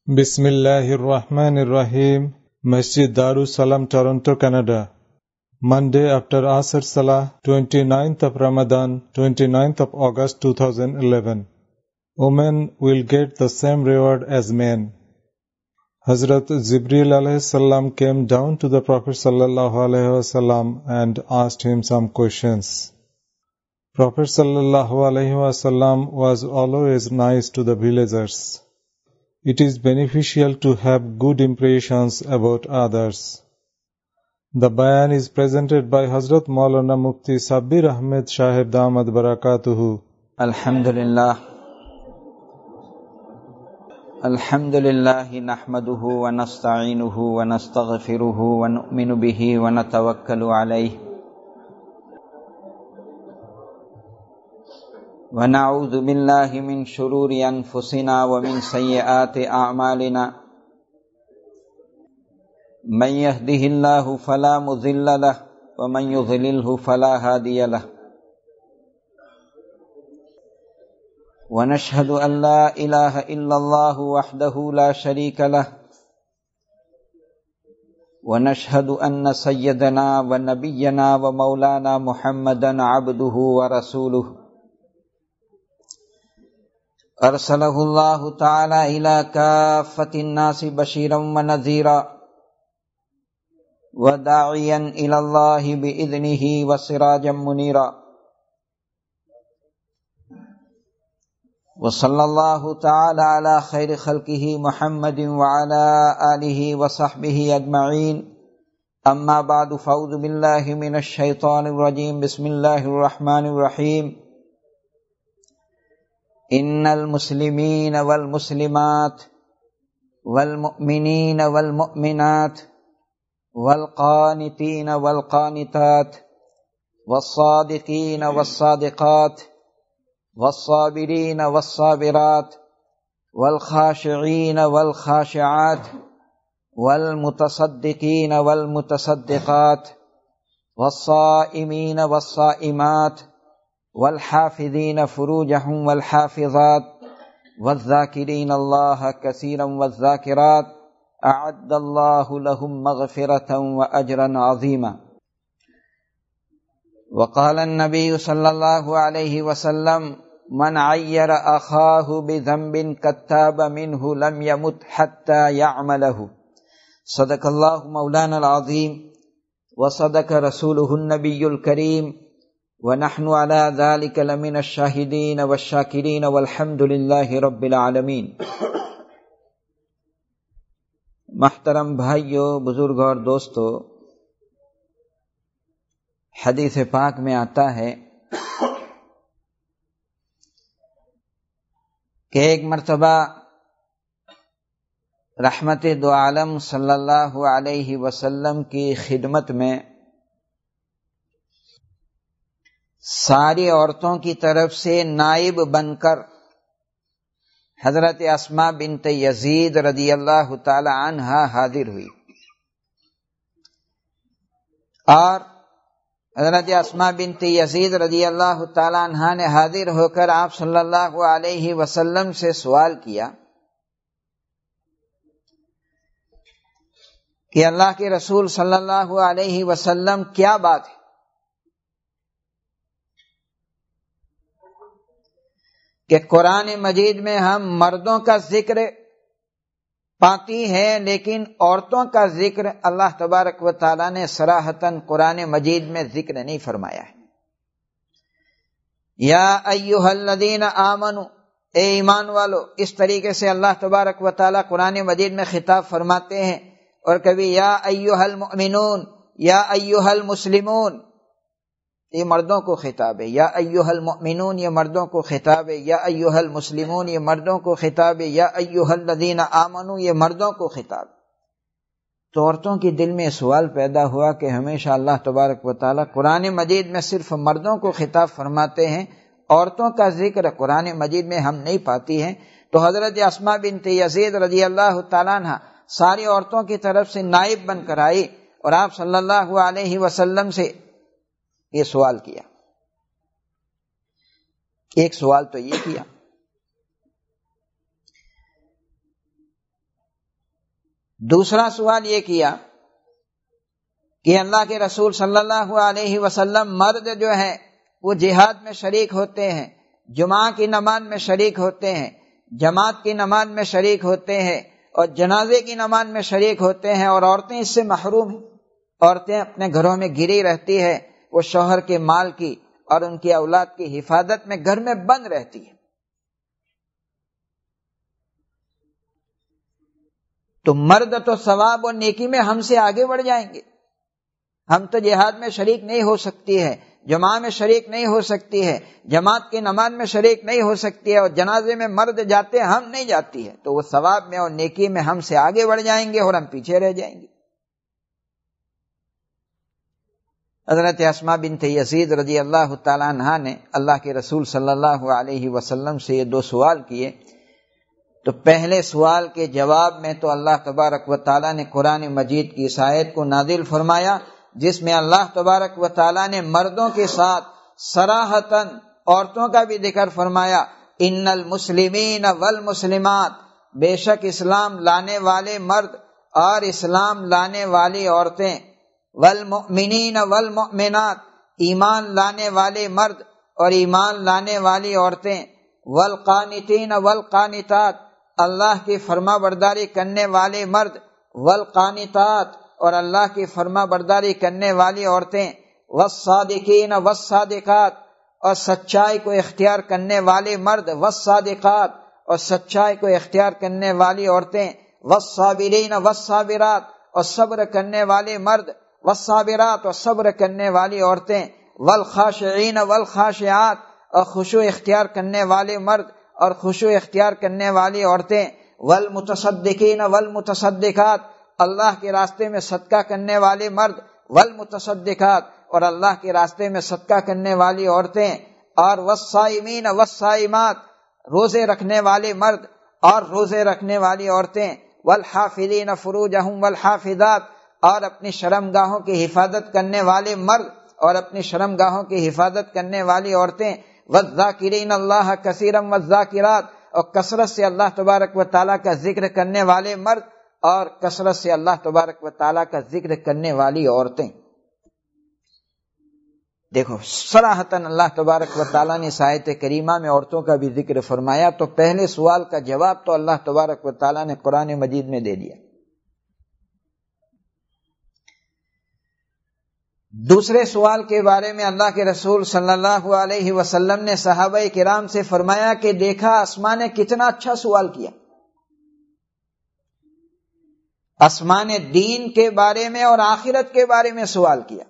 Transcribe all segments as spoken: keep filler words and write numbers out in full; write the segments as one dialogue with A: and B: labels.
A: بسم اللہ الرحمن الرحیم. مسجد دارالسلام, Toronto, Canada. Monday after Asr Salah, twenty-ninth of Ramadan, twenty-ninth of August two thousand eleven. Women will get the same reward as men. Hazrat Jibreel alayhi salam came down to the Prophet sallallahu alayhi wasallam and asked him some questions. Prophet sallallahu alayhi wasallam was always nice to the villagers. It is beneficial to have good impressions about others. The bayan is presented by Hazrat Maulana Mufti Sabbir Ahmed Shahib Damad Barakatuhu.
B: Alhamdulillah. Alhamdulillah nahmaduhu wa nasta'inuhu wa nastaghfiruhu wa nu'minu bihi wa natawakkalu alayhi. ونعوذ بالله من شرور أنفسنا ومن سيئات أعمالنا من يهده الله فلا مضل له ومن يضلله فلا هادي له ونشهد أن لا إله إلا الله وحده لا شريك له ونشهد أن سيدنا ونبينا ومولانا محمدا عبده ورسوله ارسلہ اللہ تعالی الی کافۃ الناس بشیرا ونذیرا وداعیا الی اللہ باذنہ وسراجا منیرا وصلی اللہ تعالی علی خیر خلقہ محمد وعلی آلہ وصحبہ اجمعین. اما بعد فاعوذ باللہ من الشیطان الرجیم. بسم اللہ الرحمن الرحیم. ان المسلمین والمسلمات والمؤمنین والمؤمنات والقانتین والقانتات والصادقین والصادقات والصابرین والصابرات والخاشعین والخاشعات والمتصدقین والمتصدقات والصائمین والصائمات والحافظین فروجہم والحافظات والذاکرین اللہ کثیرا والذاکرات اعد اللہ لہم مغفرۃ واجرا عظیما. وقال النبی صلی اللہ علیہ وسلم من عیر اخاہ بذنب قد تاب منہ لم یمت حتی یعملہ. صدق اللہ مولانا العظیم وصدق رسولہ النبی الکریم وَنَحْنُ عَلَى ذَلِكَ لَمِنَ الشَّاهِدِينَ وَالشَّاكِرِينَ وَالْحَمْدُ لِلَّهِ رَبِّ الْعَالَمِينَ. محترم بھائیو، بزرگ اور دوستو، حدیث پاک میں آتا ہے کہ ایک مرتبہ رحمت دو عالم صلی اللہ علیہ وسلم کی خدمت میں ساری عورتوں کی طرف سے نائب بن کر حضرت اسماء بنت یزید رضی اللہ تعالی عنہا حاضر ہوئی، اور حضرت اسماء بنت یزید رضی اللہ تعالی عنہا نے حاضر ہو کر آپ صلی اللہ علیہ وسلم سے سوال کیا کہ اللہ کے رسول صلی اللہ علیہ وسلم کیا بات ہے کہ قرآن مجید میں ہم مردوں کا ذکر پاتی ہیں لیکن عورتوں کا ذکر اللہ تبارک و تعالیٰ نے صراحتاً قرآن مجید میں ذکر نہیں فرمایا ہے. یا ایھا الذین آمنوا، اے ایمان والو، اس طریقے سے اللہ تبارک و تعالیٰ قرآن مجید میں خطاب فرماتے ہیں. اور کبھی یا ایھا المؤمنون، یا ایھا المسلمون، یہ مردوں کو خطاب ہے. یا ایھا المؤمنون، یہ مردوں کو خطاب ہے. یا ایھا المسلمون، یہ مردوں کو خطاب ہے. یا ایھا الذین آمنوا، یہ مردوں کو خطاب. تو عورتوں کی دل میں سوال پیدا ہوا کہ ہمیشہ اللہ تبارک و تعالیٰ قرآن مجید میں صرف مردوں کو خطاب فرماتے ہیں، عورتوں کا ذکر قرآن مجید میں ہم نہیں پاتی ہیں. تو حضرت اسماء بنت یزید رضی اللہ تعالیٰ عنہ ساری عورتوں کی طرف سے نائب بن کر آئی اور آپ صلی اللہ علیہ وسلم سے یہ سوال کیا. ایک سوال تو یہ کیا دوسرا سوال یہ کیا کہ اللہ کے رسول صلی اللہ علیہ وسلم مرد جو ہے وہ جہاد میں شریک ہوتے ہیں، جمعہ کی نماز میں شریک ہوتے ہیں، جماعت کی نماز میں شریک ہوتے ہیں اور جنازے کی نماز میں شریک ہوتے ہیں، اور عورتیں اس سے محروم ہیں۔ عورتیں اپنے گھروں میں گری رہتی ہے، وہ شوہر کے مال کی اور ان کی اولاد کی حفاظت میں گھر میں بند رہتی ہے۔ تو مرد تو ثواب اور نیکی میں ہم سے آگے بڑھ جائیں گے۔ ہم تو جہاد میں شریک نہیں ہو سکتی ہے، جماع میں شریک نہیں ہو سکتی ہے، جماعت کی نماز میں شریک نہیں ہو سکتی ہے، اور جنازے میں مرد جاتے ہیں ہم نہیں جاتی ہے، تو وہ ثواب میں اور نیکی میں ہم سے آگے بڑھ جائیں گے اور ہم پیچھے رہ جائیں گے۔ حضرت اسماء بنت یزید رضی اللہ تعالیٰ عنہا نے اللہ کے رسول صلی اللہ علیہ وسلم سے یہ دو سوال کیے، تو پہلے سوال کے جواب میں تو اللہ تبارک و تعالیٰ نے قرآن مجید کی اس آیت کو نازل فرمایا جس میں اللہ تبارک و تعالیٰ نے مردوں کے ساتھ صراحتاً عورتوں کا بھی ذکر فرمایا، ان المسلمین والمسلمات، بے شک اسلام لانے والے مرد اور اسلام لانے والی عورتیں، والمؤمنین والمؤمنات، ایمان لانے والے مرد اور ایمان لانے والی عورتیں، والقانتین والقانتات، اللہ کی فرما برداری کرنے والے مرد، والقانتات، اور اللہ کی فرما برداری کرنے والی عورتیں، والصادقین والصادقات، اور سچائی کو اختیار کرنے والے مرد، والصادقات، اور سچائی کو اختیار کرنے والی عورتیں، والصابرین والصابرات، اور صبر کرنے والے مرد، والصابرات، اور صبر کرنے والی عورتیں، والخاشعین والخاشعات، اور خشوع اختیار کرنے والے مرد اور خشوع اختیار کرنے والی عورتیں، والمتصدقین والمتصدقات، اللہ کے راستے میں صدقہ کرنے والے مرد، والمتصدقات، اور اللہ کے راستے میں صدقہ کرنے والی عورتیں، اور والصائمین والصائمات، روزے رکھنے والے مرد اور روزے رکھنے والی عورتیں، والحافظین فروجہم والحافظات، اور اپنی شرمگاہوں کی حفاظت کرنے والے مرد اور اپنی شرمگاہوں کی حفاظت کرنے والی عورتیں، والذاکرین اللہ کثیرا والذاکرات، اور کثرت سے اللہ تبارک و تعالیٰ کا ذکر کرنے والے مرد اور کثرت سے اللہ تبارک و تعالیٰ کا ذکر کرنے والی عورتیں۔ دیکھو صراحتاً اللہ تبارک و تعالیٰ نے اس آیت کریمہ میں عورتوں کا بھی ذکر فرمایا، تو پہلے سوال کا جواب تو اللہ تبارک و تعالیٰ نے قرآن مجید میں دے دیا۔ دوسرے سوال کے بارے میں اللہ کے رسول صلی اللہ علیہ وسلم نے صحابہ کرام سے فرمایا کہ دیکھا اسماء نے کتنا اچھا سوال کیا۔ اسماء نے دین کے بارے میں اور آخرت کے بارے میں سوال کیا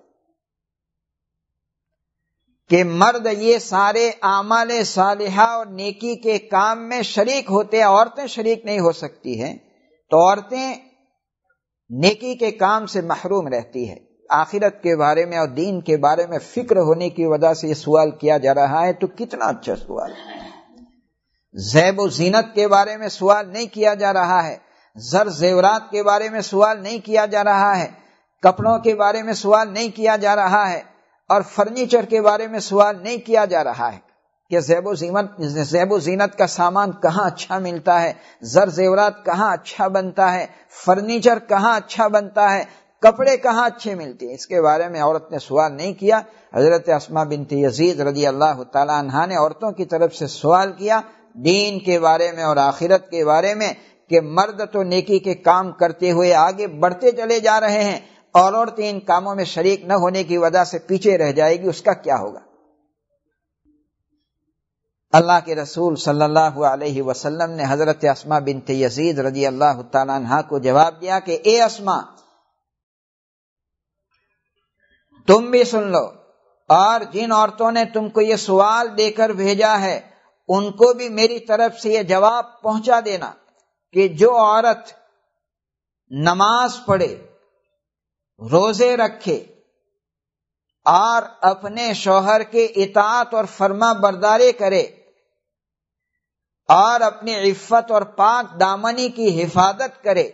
B: کہ مرد یہ سارے اعمال صالحہ اور نیکی کے کام میں شریک ہوتے ہیں، عورتیں شریک نہیں ہو سکتی ہیں، تو عورتیں نیکی کے کام سے محروم رہتی ہے۔ آخرت کے بارے میں اور دین کے بارے میں فکر ہونے کی وجہ سے یہ سوال کیا جا رہا ہے، تو کتنا اچھا سوال ہے۔ زیب و زینت کے بارے میں سوال نہیں کیا جا رہا ہے، زر زیورات کے بارے میں سوال نہیں کیا جا رہا ہے، کپڑوں کے بارے میں سوال نہیں کیا جا رہا ہے، اور فرنیچر کے بارے میں سوال نہیں کیا جا رہا ہے کہ زیب و زینت زیب و زینت کا سامان کہاں اچھا ملتا ہے، زر زیورات کہاں اچھا بنتا ہے، فرنیچر کہاں اچھا بنتا ہے، کپڑے کہاں اچھے ملتے ہیں، اس کے بارے میں عورت نے سوال نہیں کیا۔ حضرت اسماء بنت یزید رضی اللہ تعالی عنہا نے عورتوں کی طرف سے سوال کیا دین کے بارے میں اور آخرت کے بارے میں کہ مرد تو نیکی کے کام کرتے ہوئے آگے بڑھتے چلے جا رہے ہیں اور عورتیں ان کاموں میں شریک نہ ہونے کی وجہ سے پیچھے رہ جائے گی، اس کا کیا ہوگا؟ اللہ کے رسول صلی اللہ علیہ وسلم نے حضرت اسماء بنت یزید رضی اللہ تعالی عنہا کو جواب دیا کہ اے اسماء، تم بھی سن لو، اور جن عورتوں نے تم کو یہ سوال دے کر بھیجا ہے ان کو بھی میری طرف سے یہ جواب پہنچا دینا کہ جو عورت نماز پڑھے، روزے رکھے اور اپنے شوہر کے اطاعت اور فرما برداری کرے اور اپنی عفت اور پاک دامنی کی حفاظت کرے،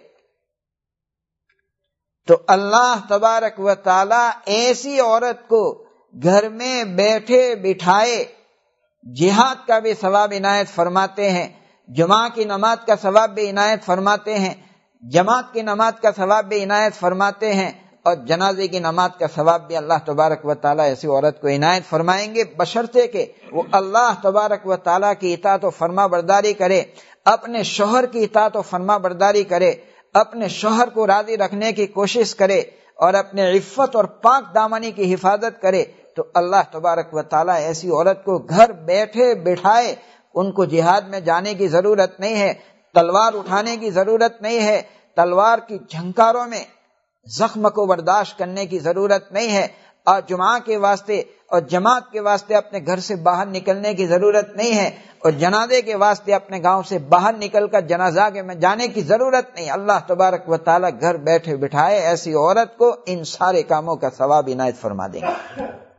B: تو اللہ تبارک و تعالی ایسی عورت کو گھر میں بیٹھے بٹھائے جہاد کا بھی ثواب عنایت فرماتے ہیں، جمعہ کی نماز کا ثواب بھی عنایت فرماتے ہیں، جماعت کی نماز کا ثواب بھی عنایت فرماتے ہیں اور جنازے کی نماز کا ثواب بھی اللہ تبارک و تعالیٰ ایسی عورت کو عنایت فرمائیں گے، بشرطے کہ وہ اللہ تبارک و تعالیٰ کی اطاعت و فرما برداری کرے، اپنے شوہر کی اطاعت و فرما برداری کرے، اپنے شوہر کو راضی رکھنے کی کوشش کرے اور اپنے عفت اور پاک دامنی کی حفاظت کرے، تو اللہ تبارک و تعالیٰ ایسی عورت کو گھر بیٹھے بٹھائے، ان کو جہاد میں جانے کی ضرورت نہیں ہے، تلوار اٹھانے کی ضرورت نہیں ہے، تلوار کی جھنکاروں میں زخم کو برداشت کرنے کی ضرورت نہیں ہے، اور جمعہ کے واسطے اور جماعت کے واسطے اپنے گھر سے باہر نکلنے کی ضرورت نہیں ہے، اور جنازے کے واسطے اپنے گاؤں سے باہر نکل کر جنازہ کے میں جانے کی ضرورت نہیں۔ اللہ تبارک و تعالیٰ گھر بیٹھے بٹھائے ایسی عورت کو ان سارے کاموں کا ثواب عنایت فرما دیں گے۔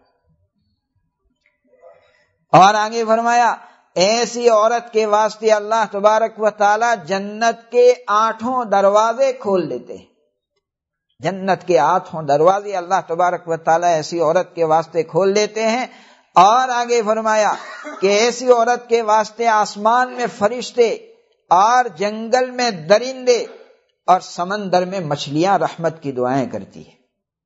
B: اور آگے فرمایا ایسی عورت کے واسطے اللہ تبارک و تعالیٰ جنت کے آٹھوں دروازے کھول دیتے ہیں، جنت کے آٹھوں دروازے اللہ تبارک و تعالیٰ ایسی عورت کے واسطے کھول دیتے ہیں۔ اور آگے فرمایا کہ ایسی عورت کے واسطے آسمان میں فرشتے اور جنگل میں درندے اور سمندر میں مچھلیاں رحمت کی دعائیں کرتی ہیں۔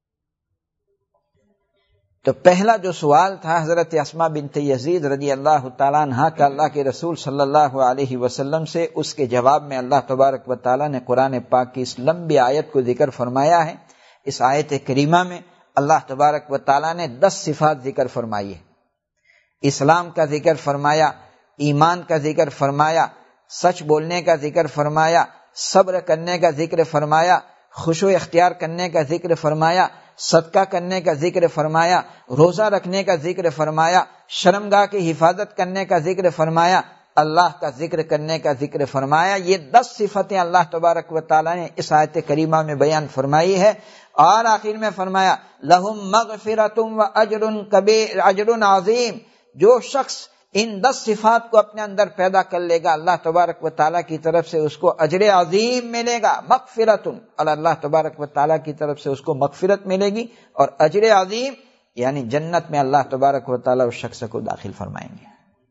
B: تو پہلا جو سوال تھا حضرت اسماء بنت یزید رضی اللہ تعالیٰ عنہا کا اللہ کے رسول صلی اللہ علیہ وسلم سے، اس کے جواب میں اللہ تبارک و تعالیٰ نے قرآن پاک کی اس لمبی آیت کو ذکر فرمایا ہے۔ اس آیت کریمہ میں اللہ تبارک و تعالیٰ نے دس صفات ذکر فرمائی ہے، اسلام کا ذکر فرمایا، ایمان کا ذکر فرمایا، سچ بولنے کا ذکر فرمایا، صبر کرنے کا ذکر فرمایا، خشوع اختیار کرنے کا ذکر فرمایا، صدقہ کرنے کا ذکر فرمایا، روزہ رکھنے کا ذکر فرمایا، شرمگاہ کی حفاظت کرنے کا ذکر فرمایا، اللہ کا ذکر کرنے کا ذکر فرمایا۔ یہ دس صفتیں اللہ تبارک و تعالیٰ نے اس آیت کریمہ میں بیان فرمائی ہے۔ اور آخر میں فرمایا لہم مغفرۃ و اجر کبیر، اجر عظیم۔ جو شخص ان دس صفات کو اپنے اندر پیدا کر لے گا اللہ تبارک و تعالیٰ کی طرف سے اس کو اجر عظیم ملے گا، مغفرۃ، اور اللہ تبارک و تعالیٰ کی طرف سے اس کو مغفرت ملے گی، اور اجر عظیم یعنی جنت میں اللہ تبارک و تعالیٰ اس شخص کو داخل فرمائیں گے۔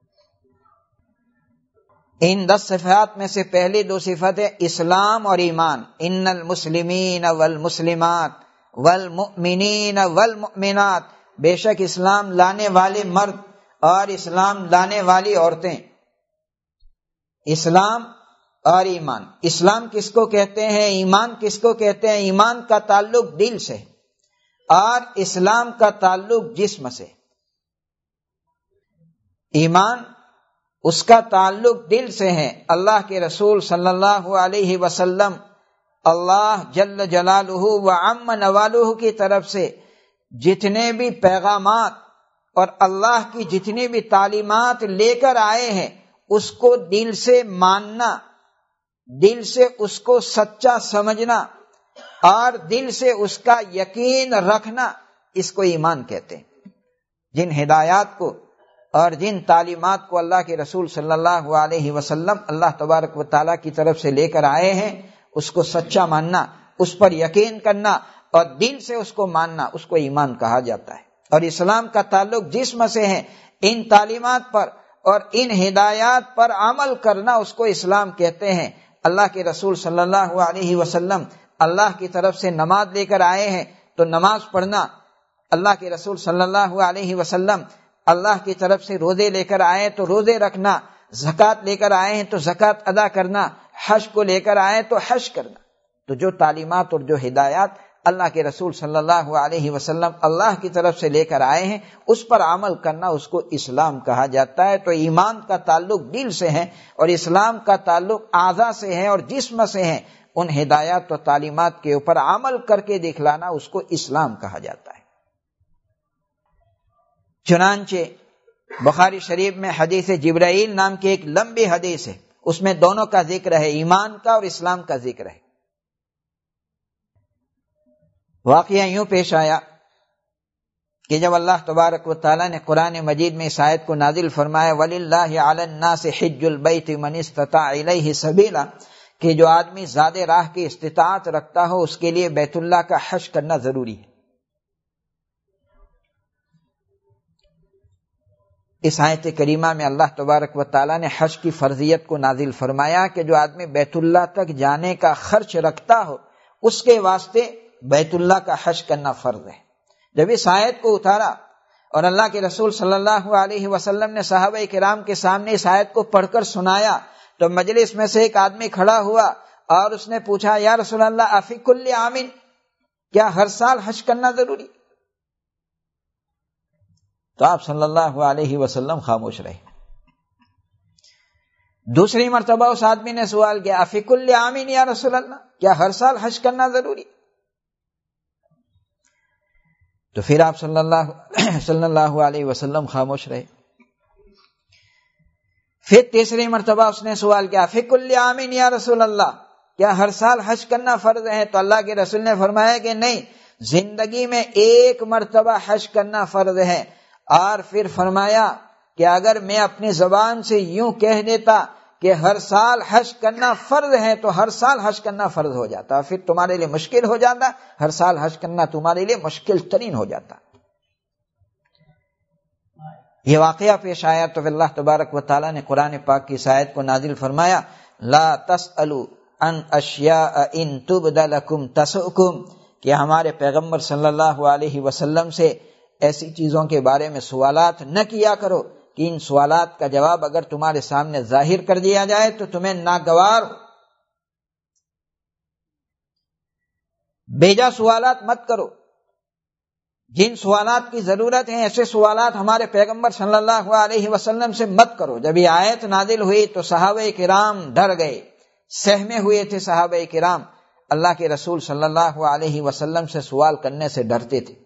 B: ان دس صفات میں سے پہلی دو صفتیں اسلام اور ایمان، ان المسلمین والمسلمات والمؤمنین والمؤمنات، بے شک اسلام لانے والے مرد اور اسلام لانے والی عورتیں۔ اسلام اور ایمان، اسلام کس کو کہتے ہیں، ایمان کس کو کہتے ہیں؟ ایمان کا تعلق دل سے اور اسلام کا تعلق جسم سے۔ ایمان اس کا تعلق دل سے ہے۔ اللہ کے رسول صلی اللہ علیہ وسلم اللہ جل جلالہ و عم نوالہ کی طرف سے جتنے بھی پیغامات اور اللہ کی جتنی بھی تعلیمات لے کر آئے ہیں اس کو دل سے ماننا، دل سے اس کو سچا سمجھنا اور دل سے اس کا یقین رکھنا، اس کو ایمان کہتے ہیں۔ جن ہدایات کو اور جن تعلیمات کو اللہ کے رسول صلی اللہ علیہ وسلم اللہ تبارک و تعالیٰ کی طرف سے لے کر آئے ہیں اس کو سچا ماننا، اس پر یقین کرنا اور دل سے اس کو ماننا، اس کو ایمان کہا جاتا ہے۔ اور اسلام کا تعلق جسم سے ہے، ان تعلیمات پر اور ان ہدایات پر عمل کرنا اس کو اسلام کہتے ہیں۔ اللہ کے رسول صلی اللہ علیہ وسلم اللہ کی طرف سے نماز لے کر آئے ہیں تو نماز پڑھنا، اللہ کے رسول صلی اللہ علیہ وسلم اللہ کی طرف سے روزے لے کر آئے تو روزے رکھنا، زکوٰۃ لے کر آئے ہیں تو زکوٰۃ ادا کرنا، حج کو لے کر آئے تو حج کرنا۔ تو جو تعلیمات اور جو ہدایات اللہ کے رسول صلی اللہ علیہ وسلم اللہ کی طرف سے لے کر آئے ہیں اس پر عمل کرنا اس کو اسلام کہا جاتا ہے۔ تو ایمان کا تعلق دل سے ہے اور اسلام کا تعلق اعضاء سے ہے اور جسم سے ہے۔ ان ہدایات و تعلیمات کے اوپر عمل کر کے دکھلانا اس کو اسلام کہا جاتا ہے۔ چنانچہ بخاری شریف میں حدیث جبرائیل نام کی ایک لمبی حدیث ہے، اس میں دونوں کا ذکر ہے، ایمان کا اور اسلام کا ذکر ہے۔ واقعہ یوں پیش آیا کہ جب اللہ تبارک و تعالیٰ نے قرآن مجید میں اس آیت کو نازل فرمایا وَلِلَّهِ عَلَى النَّاسِ حِجُّ الْبَيْتِ مَنِ اسْتَطَاعَ إِلَيْهِ سَبِيلًا، کہ جو آدمی زیادہ راہ کی استطاعت رکھتا ہو اس کے لیے بیت اللہ کا حج کرنا ضروری ہے۔ اس آیت کریمہ میں اللہ تبارک و تعالیٰ نے حج کی فرضیت کو نازل فرمایا کہ جو آدمی بیت اللہ تک جانے کا خرچ رکھتا ہو اس کے واسطے بیت اللہ کا حج کرنا فرض ہے۔ جب اس آیت کو اتارا اور اللہ کے رسول صلی اللہ علیہ وسلم نے صحابہ کرام کے سامنے اس آیت کو پڑھ کر سنایا تو مجلس میں سے ایک آدمی کھڑا ہوا اور اس نے پوچھا، یا رسول اللہ افی کل عام، کیا ہر سال حج کرنا ضروری؟ تو آپ صلی اللہ علیہ وسلم خاموش رہے۔ دوسری مرتبہ اس آدمی نے سوال کیا، افی کل عام یا رسول اللہ، کیا ہر سال حج کرنا ضروری؟ تو پھر آپ صلی اللہ صلی اللہ علیہ وسلم خاموش رہے۔ پھر تیسری مرتبہ اس نے سوال کیا، فی کل عام یا رسول اللہ، کیا ہر سال حج کرنا فرض ہے؟ تو اللہ کے رسول نے فرمایا کہ نہیں، زندگی میں ایک مرتبہ حج کرنا فرض ہے۔ اور پھر فرمایا کہ اگر میں اپنی زبان سے یوں کہہ دیتا کہ ہر سال حج کرنا فرض ہے تو ہر سال حج کرنا فرض ہو جاتا، پھر تمہارے لیے مشکل ہو جاتا، ہر سال حج کرنا تمہارے لیے مشکل ترین ہو جاتا۔ یہ واقعہ پیش آیا تو اللہ تبارک و تعالیٰ نے قرآن پاک کی اس آیت کو نازل فرمایا، لا تسألوا عن اشیاء ان تبد لکم تسؤکم، کہ ہمارے پیغمبر صلی اللہ علیہ وسلم سے ایسی چیزوں کے بارے میں سوالات نہ کیا کرو کہ ان سوالات کا جواب اگر تمہارے سامنے ظاہر کر دیا جائے تو تمہیں ناگوار ہو۔ بیجا سوالات مت کرو، جن سوالات کی ضرورت ہے ایسے سوالات ہمارے پیغمبر صلی اللہ علیہ وسلم سے مت کرو۔ جب یہ آیت نازل ہوئی تو صحابہ کرام ڈر گئے، سہمے ہوئے تھے صحابہ کرام، اللہ کے رسول صلی اللہ علیہ وسلم سے سوال کرنے سے ڈرتے تھے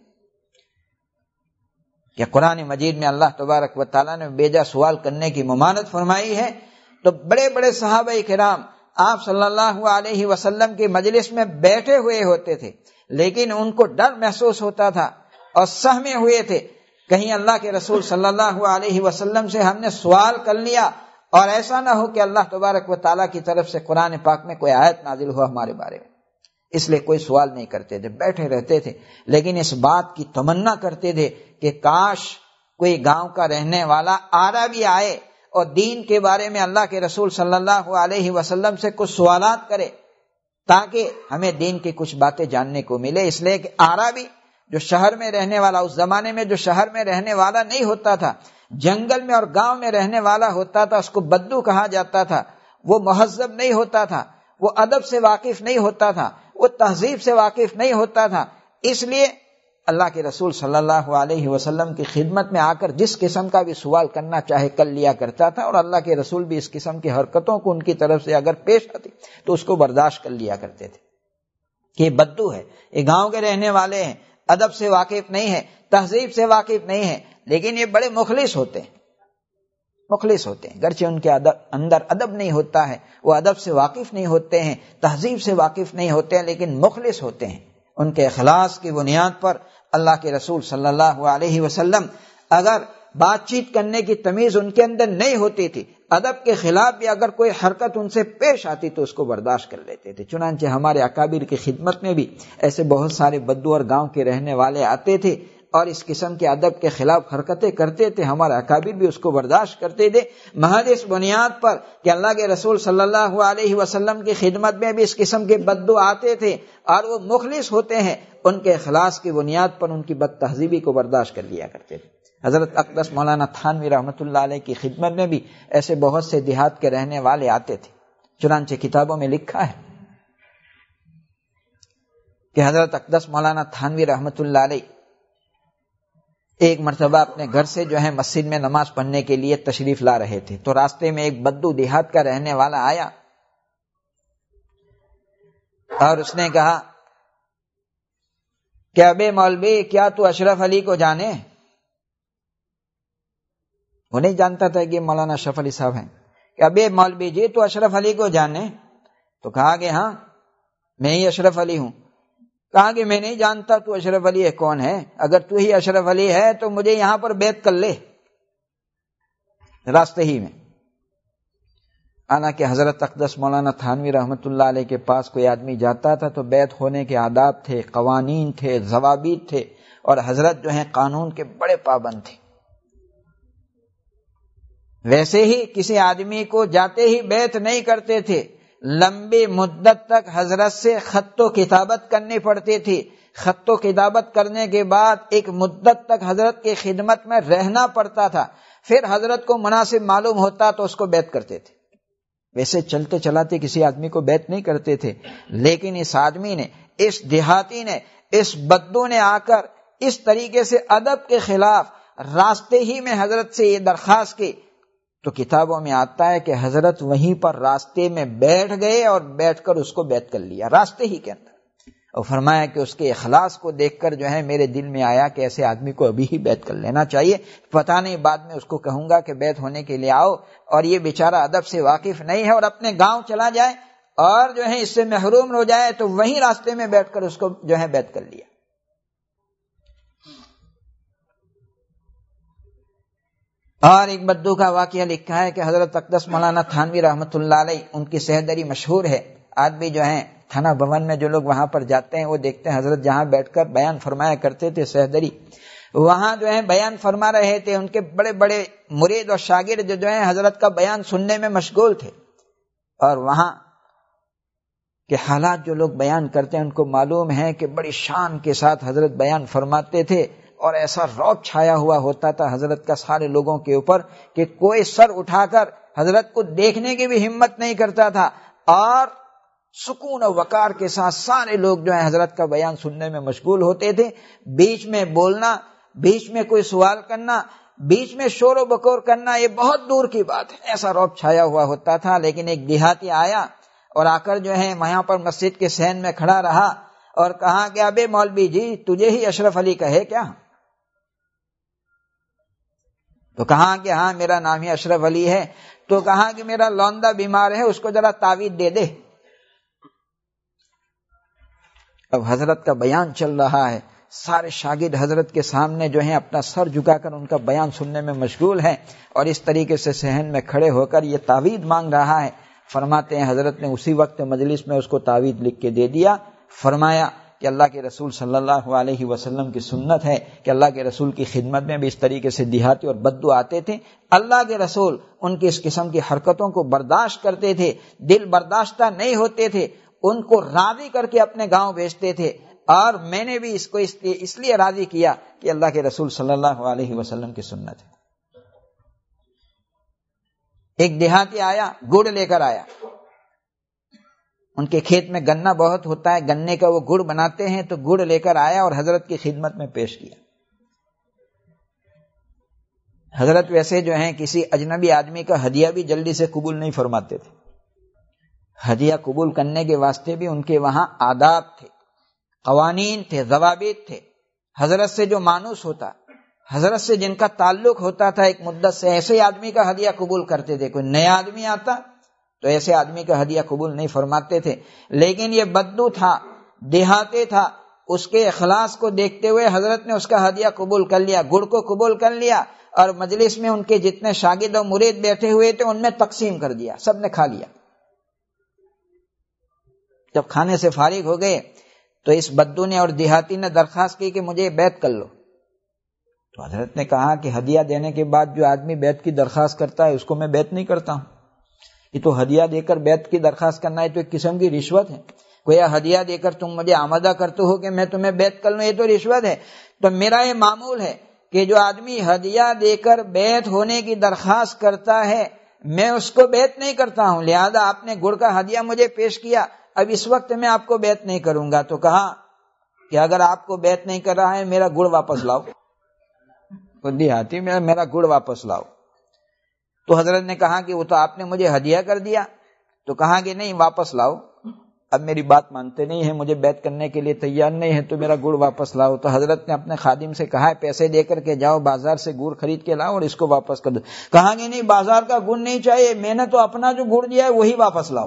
B: کہ قرآن مجید میں اللہ تبارک و تعالیٰ نے بیجا سوال کرنے کی ممانعت فرمائی ہے۔ تو بڑے بڑے صحابہ کرام آپ صلی اللہ علیہ وسلم کی مجلس میں بیٹھے ہوئے ہوتے تھے، لیکن ان کو ڈر محسوس ہوتا تھا اور سہمے ہوئے تھے، کہیں اللہ کے رسول صلی اللہ علیہ وسلم سے ہم نے سوال کر لیا اور ایسا نہ ہو کہ اللہ تبارک و تعالیٰ کی طرف سے قرآن پاک میں کوئی آیت نازل ہو ہمارے بارے میں۔ اس لیے کوئی سوال نہیں کرتے تھے، بیٹھے رہتے تھے، لیکن اس بات کی تمنا کرتے تھے کہ کاش کوئی گاؤں کا رہنے والا آرا بھی آئے اور دین کے بارے میں اللہ کے رسول صلی اللہ علیہ وسلم سے کچھ سوالات کرے تاکہ ہمیں دین کی کچھ باتیں جاننے کو ملے۔ اس لیے کہ آرا بھی جو شہر میں رہنے والا، اس زمانے میں جو شہر میں رہنے والا نہیں ہوتا تھا، جنگل میں اور گاؤں میں رہنے والا ہوتا تھا، اس کو بدو کہا جاتا تھا، وہ مہذب نہیں ہوتا تھا، وہ ادب سے واقف نہیں ہوتا تھا، وہ تہذیب سے واقف نہیں ہوتا تھا۔ اس لیے اللہ کے رسول صلی اللہ علیہ وسلم کی خدمت میں آ کر جس قسم کا بھی سوال کرنا چاہے کر لیا کرتا تھا، اور اللہ کے رسول بھی اس قسم کی حرکتوں کو ان کی طرف سے اگر پیش آتی تو اس کو برداشت کر لیا کرتے تھے کہ یہ بدو ہے، یہ گاؤں کے رہنے والے ہیں، ادب سے واقف نہیں ہے، تہذیب سے واقف نہیں ہے، لیکن یہ بڑے مخلص ہوتے ہیں، مخلص ہوتے ہیں، گرچہ ان کے اندر ادب نہیں ہوتا ہے، وہ ادب سے واقف نہیں ہوتے ہیں، تہذیب سے واقف نہیں ہوتے ہیں، لیکن مخلص ہوتے ہیں۔ ان کے اخلاص کی بنیاد پر اللہ کے رسول صلی اللہ علیہ وسلم اگر بات چیت کرنے کی تمیز ان کے اندر نہیں ہوتی تھی، ادب کے خلاف بھی اگر کوئی حرکت ان سے پیش آتی تو اس کو برداشت کر لیتے تھے۔ چنانچہ ہمارے اکابر کی خدمت میں بھی ایسے بہت سارے بدو اور گاؤں کے رہنے والے آتے تھے اور اس قسم کے ادب کے خلاف حرکتیں کرتے تھے، ہمارے اکابر بھی اس کو برداشت کرتے تھے، محض اس بنیاد پر کہ اللہ کے رسول صلی اللہ علیہ وسلم کی خدمت میں بھی اس قسم کے بدو آتے تھے اور وہ مخلص ہوتے ہیں، ان کے اخلاص کی بنیاد پر ان کی بد تہذیبی کو برداشت کر لیا کرتے تھے۔ حضرت اقدس مولانا تھانوی رحمۃ اللہ علیہ کی خدمت میں بھی ایسے بہت سے دیہات کے رہنے والے آتے تھے، چنانچہ کتابوں میں لکھا ہے کہ حضرت اقدس مولانا تھانوی رحمۃ اللہ علیہ ایک مرتبہ اپنے گھر سے جو ہے مسجد میں نماز پڑھنے کے لیے تشریف لا رہے تھے، تو راستے میں ایک بدو دیہات کا رہنے والا آیا اور اس نے کہا کہ ابے مولوی کیا تو اشرف علی کو جانے؟ وہ نہیں جانتا تھا کہ مولانا اشرف علی صاحب ہیں، کہ ابے مولوی جی تو اشرف علی کو جانے؟ تو کہا کہ ہاں میں ہی اشرف علی ہوں۔ کہا کہ میں نہیں جانتا تو اشرف علی ہے کون ہے، اگر تو ہی اشرف علی ہے تو مجھے یہاں پر بیعت کر لے راستے ہی میں۔ حالانکہ حضرت اقدس مولانا تھانوی رحمۃ اللہ علیہ کے پاس کوئی آدمی جاتا تھا تو بیعت ہونے کے آداب تھے، قوانین تھے، ضوابط تھے، اور حضرت جو ہیں قانون کے بڑے پابند تھے۔ ویسے ہی کسی آدمی کو جاتے ہی بیعت نہیں کرتے تھے، لمبی مدت تک حضرت سے خط و کتابت کرنی پڑتی تھی، خط و کتابت کرنے کے بعد ایک مدت تک حضرت کی خدمت میں رہنا پڑتا تھا، پھر حضرت کو مناسب معلوم ہوتا تو اس کو بیعت کرتے تھے۔ ویسے چلتے چلاتے کسی آدمی کو بیعت نہیں کرتے تھے، لیکن اس آدمی نے، اس دیہاتی نے، اس بدو نے آ کر اس طریقے سے ادب کے خلاف راستے ہی میں حضرت سے یہ درخواست کی، تو کتابوں میں آتا ہے کہ حضرت وہیں پر راستے میں بیٹھ گئے اور بیٹھ کر اس کو بیعت کر لیا راستے ہی کے اندر، اور فرمایا کہ اس کے اخلاص کو دیکھ کر جو ہے میرے دل میں آیا کہ ایسے آدمی کو ابھی ہی بیعت کر لینا چاہیے، پتہ نہیں بعد میں اس کو کہوں گا کہ بیعت ہونے کے لیے آؤ، اور یہ بیچارہ ادب سے واقف نہیں ہے اور اپنے گاؤں چلا جائے اور جو ہے اس سے محروم ہو جائے، تو وہیں راستے میں بیٹھ کر اس کو جو ہے بیعت کر لیا۔ اور ایک بدو کا واقعہ لکھا ہے کہ حضرت اقدس مولانا تھانوی رحمۃ اللہ علیہ، ان کی سہدری مشہور ہے، آج بھی جو ہے تھانہ بھون میں جو لوگ وہاں پر جاتے ہیں وہ دیکھتے ہیں حضرت جہاں بیٹھ کر بیان فرمایا کرتے تھے سہدری، وہاں جو ہے بیان فرما رہے تھے، ان کے بڑے بڑے مرید اور شاگرد جو ہے حضرت کا بیان سننے میں مشغول تھے، اور وہاں کے حالات جو لوگ بیان کرتے ہیں ان کو معلوم ہے کہ بڑی شان کے ساتھ حضرت بیان فرماتے تھے، اور ایسا رعب چھایا ہوا ہوتا تھا حضرت کا سارے لوگوں کے اوپر کہ کوئی سر اٹھا کر حضرت کو دیکھنے کی بھی ہمت نہیں کرتا تھا، اور سکون و وقار کے ساتھ سارے لوگ جو ہے حضرت کا بیان سننے میں مشغول ہوتے تھے۔ بیچ میں بولنا، بیچ میں کوئی سوال کرنا، بیچ میں شور و بکور کرنا یہ بہت دور کی بات ہے، ایسا رعب چھایا ہوا ہوتا تھا۔ لیکن ایک دیہاتی آیا اور آ کر جو ہے وہاں پر مسجد کے صحن میں کھڑا رہا اور کہا کہ ابے مولوی جی تجھے ہی اشرف علی کہے کیا؟ تو کہا کہ ہاں میرا نام ہی اشرف علی ہے۔ تو کہا کہ میرا لوندہ بیمار ہے، اس کو ذرا تعویذ دے دے۔ اب حضرت کا بیان چل رہا ہے، سارے شاگرد حضرت کے سامنے جو ہیں اپنا سر جھکا کر ان کا بیان سننے میں مشغول ہیں، اور اس طریقے سے صحن میں کھڑے ہو کر یہ تعویذ مانگ رہا ہے۔ فرماتے ہیں حضرت نے اسی وقت مجلس میں اس کو تعویذ لکھ کے دے دیا۔ فرمایا کہ اللہ کے رسول صلی اللہ علیہ وسلم کی سنت ہے کہ اللہ کے رسول کی خدمت میں بھی اس طریقے سے دیہاتی اور بدو آتے تھے، اللہ کے رسول ان کی اس قسم کی حرکتوں کو برداشت کرتے تھے، دل برداشتہ نہیں ہوتے تھے، ان کو راضی کر کے اپنے گاؤں بھیجتے تھے، اور میں نے بھی اس کو اس لیے راضی کیا کہ اللہ کے رسول صلی اللہ علیہ وسلم کی سنت ہے۔ ایک دیہاتی آیا، گڑ لے کر آیا، ان کے کھیت میں گنا بہت ہوتا ہے، گنے کا وہ گڑ بناتے ہیں، تو گڑ لے کر آیا اور حضرت کی خدمت میں پیش کیا۔ حضرت ویسے جو ہیں کسی اجنبی آدمی کا ہدیہ بھی جلدی سے قبول نہیں فرماتے تھے، ہدیہ قبول کرنے کے واسطے بھی ان کے وہاں آداب تھے، قوانین تھے، ضوابط تھے۔ حضرت سے جو مانوس ہوتا، حضرت سے جن کا تعلق ہوتا تھا ایک مدت سے، ایسے آدمی کا ہدیہ قبول کرتے تھے۔ کوئی نیا آدمی آتا تو ایسے آدمی کا ہدیہ قبول نہیں فرماتے تھے۔ لیکن یہ بدو تھا، دیہاتی تھا، اس کے اخلاص کو دیکھتے ہوئے حضرت نے اس کا ہدیہ قبول کر لیا، گڑ کو قبول کر لیا، اور مجلس میں ان کے جتنے شاگرد و مرید بیٹھے ہوئے تھے ان میں تقسیم کر دیا، سب نے کھا لیا۔ جب کھانے سے فارغ ہو گئے تو اس بدو نے اور دیہاتی نے درخواست کی کہ مجھے بیعت کر لو۔ تو حضرت نے کہا کہ ہدیہ دینے کے بعد جو آدمی بیعت کی درخواست کرتا ہے اس کو میں بیعت نہیں کرتا ہوں، یہ تو ہدیہ دے کر بیعت کی درخواست کرنا ہے تو ایک قسم کی رشوت ہے۔ کوئی ہدیہ دے کر تم مجھے آمادہ کرتے ہو کہ میں تمہیں بیعت کر لوں، یہ تو رشوت ہے۔ تو میرا یہ معمول ہے کہ جو آدمی ہدیہ دے کر بیعت ہونے کی درخواست کرتا ہے میں اس کو بیعت نہیں کرتا ہوں، لہذا آپ نے گڑ کا ہدیہ مجھے پیش کیا، اب اس وقت میں آپ کو بیعت نہیں کروں گا۔ تو کہا کہ اگر آپ کو بیعت نہیں کر رہا ہے میرا گڑ واپس لاؤ، دیہاتی میں میرا گڑ واپس لاؤ۔ تو حضرت نے کہا کہ وہ تو آپ نے مجھے ہدیہ کر دیا۔ تو کہا کہ نہیں واپس لاؤ، اب میری بات مانتے نہیں ہیں، مجھے بیعت کرنے کے لیے تیار نہیں ہے، تو میرا گڑ واپس لاؤ۔ تو حضرت نے اپنے خادم سے کہا پیسے دے کر کے جاؤ بازار سے گڑ خرید کے لاؤ اور اس کو واپس کر دو۔ کہا کہ نہیں بازار کا گڑ نہیں چاہیے، میں نے تو اپنا جو گڑ دیا ہے وہی واپس لاؤ۔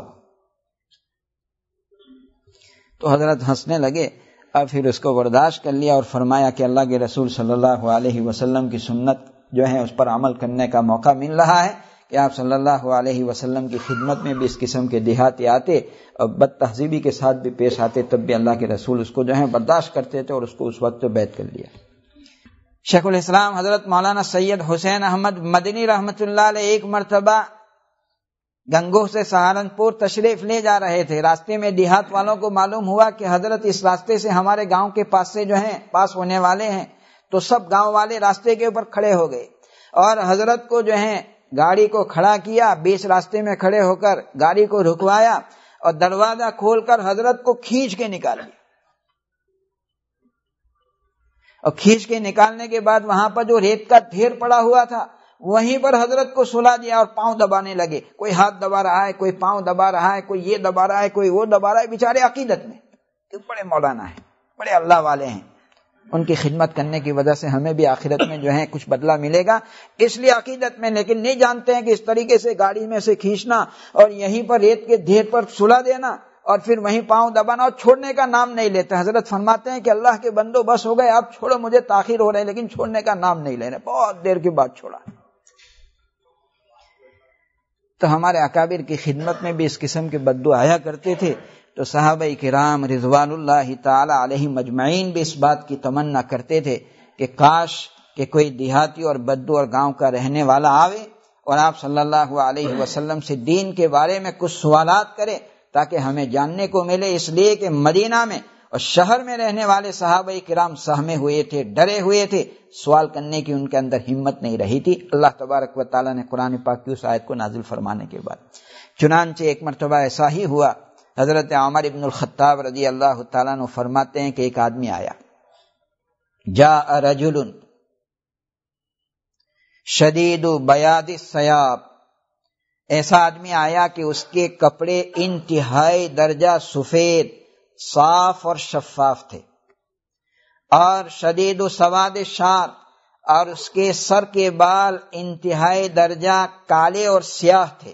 B: تو حضرت ہنسنے لگے اور پھر اس کو برداشت کر لیا اور فرمایا کہ اللہ کے رسول صلی اللہ علیہ وسلم کی سنت جو ہے اس پر عمل کرنے کا موقع مل رہا ہے کہ آپ صلی اللہ علیہ وسلم کی خدمت میں بھی اس قسم کے دیہاتی آتے اور بد تہذیبی کے ساتھ بھی پیش آتے، تب بھی اللہ کے رسول اس کو جو ہے برداشت کرتے تھے اور اس کو اس وقت بیعت کر لیا۔ شیخ الاسلام حضرت مولانا سید حسین احمد مدنی رحمت اللہ علیہ ایک مرتبہ گنگوہ سے سہارنپور تشریف لے جا رہے تھے. راستے میں دیہات والوں کو معلوم ہوا کہ حضرت اس راستے سے ہمارے گاؤں کے پاس سے جو ہیں پاس ہونے والے ہیں, تو سب گاؤں والے راستے کے اوپر کھڑے ہو گئے اور حضرت کو جو ہے گاڑی کو کھڑا کیا, بیچ راستے میں کھڑے ہو کر گاڑی کو رکوایا اور دروازہ کھول کر حضرت کو کھینچ کے نکال دیا. اور کھینچ کے نکالنے کے بعد وہاں پر جو ریت کا ڈھیر پڑا ہوا تھا وہیں پر حضرت کو سلا دیا اور پاؤں دبانے لگے. کوئی ہاتھ دبا رہا ہے, کوئی پاؤں دبا رہا ہے, کوئی یہ دبا رہا ہے, کوئی وہ دبا رہا ہے. بیچارے عقیدت میں کہ بڑے مولانا ہیں, بڑے اللہ والے ہیں, ان کی خدمت کرنے کی وجہ سے ہمیں بھی آخرت میں جو ہے کچھ بدلہ ملے گا, اس لیے عقیدت میں, لیکن نہیں جانتے ہیں کہ اس طریقے سے گاڑی میں سے کھینچنا اور یہیں پر ریت کے ڈھیر پر سلا دینا اور پھر وہیں پاؤں دبانا اور چھوڑنے کا نام نہیں لیتے. حضرت فرماتے ہیں کہ اللہ کے بندو بس ہو گئے, آپ چھوڑو, مجھے تاخیر ہو رہے, لیکن چھوڑنے کا نام نہیں لے رہے. بہت دیر کے بعد چھوڑا. تو ہمارے اکابر کی خدمت میں بھی اس قسم کے بدو آیا کرتے تھے. تو صحابہ کرام رضوان اللہ تعالی علیہم مجمعین بھی اس بات کی تمنا کرتے تھے کہ کاش کہ کوئی دیہاتی اور بدو اور گاؤں کا رہنے والا آوے اور آپ صلی اللہ علیہ وسلم سے دین کے بارے میں کچھ سوالات کرے تاکہ ہمیں جاننے کو ملے. اس لیے کہ مدینہ میں اور شہر میں رہنے والے صحابہ کرام سہمے ہوئے تھے, ڈرے ہوئے تھے, سوال کرنے کی ان کے اندر ہمت نہیں رہی تھی. اللہ تبارک و تعالیٰ نے قرآن پاک کی اس آیت کو نازل فرمانے کے بعد چنانچہ ایک مرتبہ ایسا ہی ہوا. حضرت عمر ابن الخطاب رضی اللہ تعالیٰ عنہ فرماتے ہیں کہ ایک آدمی آیا, جاء رجل شدید بیاض الثیاب, ایسا آدمی آیا کہ اس کے کپڑے انتہائی درجہ سفید, صاف اور شفاف تھے, اور شدید و سواد شعر, اور اس کے سر کے بال انتہائی درجہ کالے اور سیاہ تھے.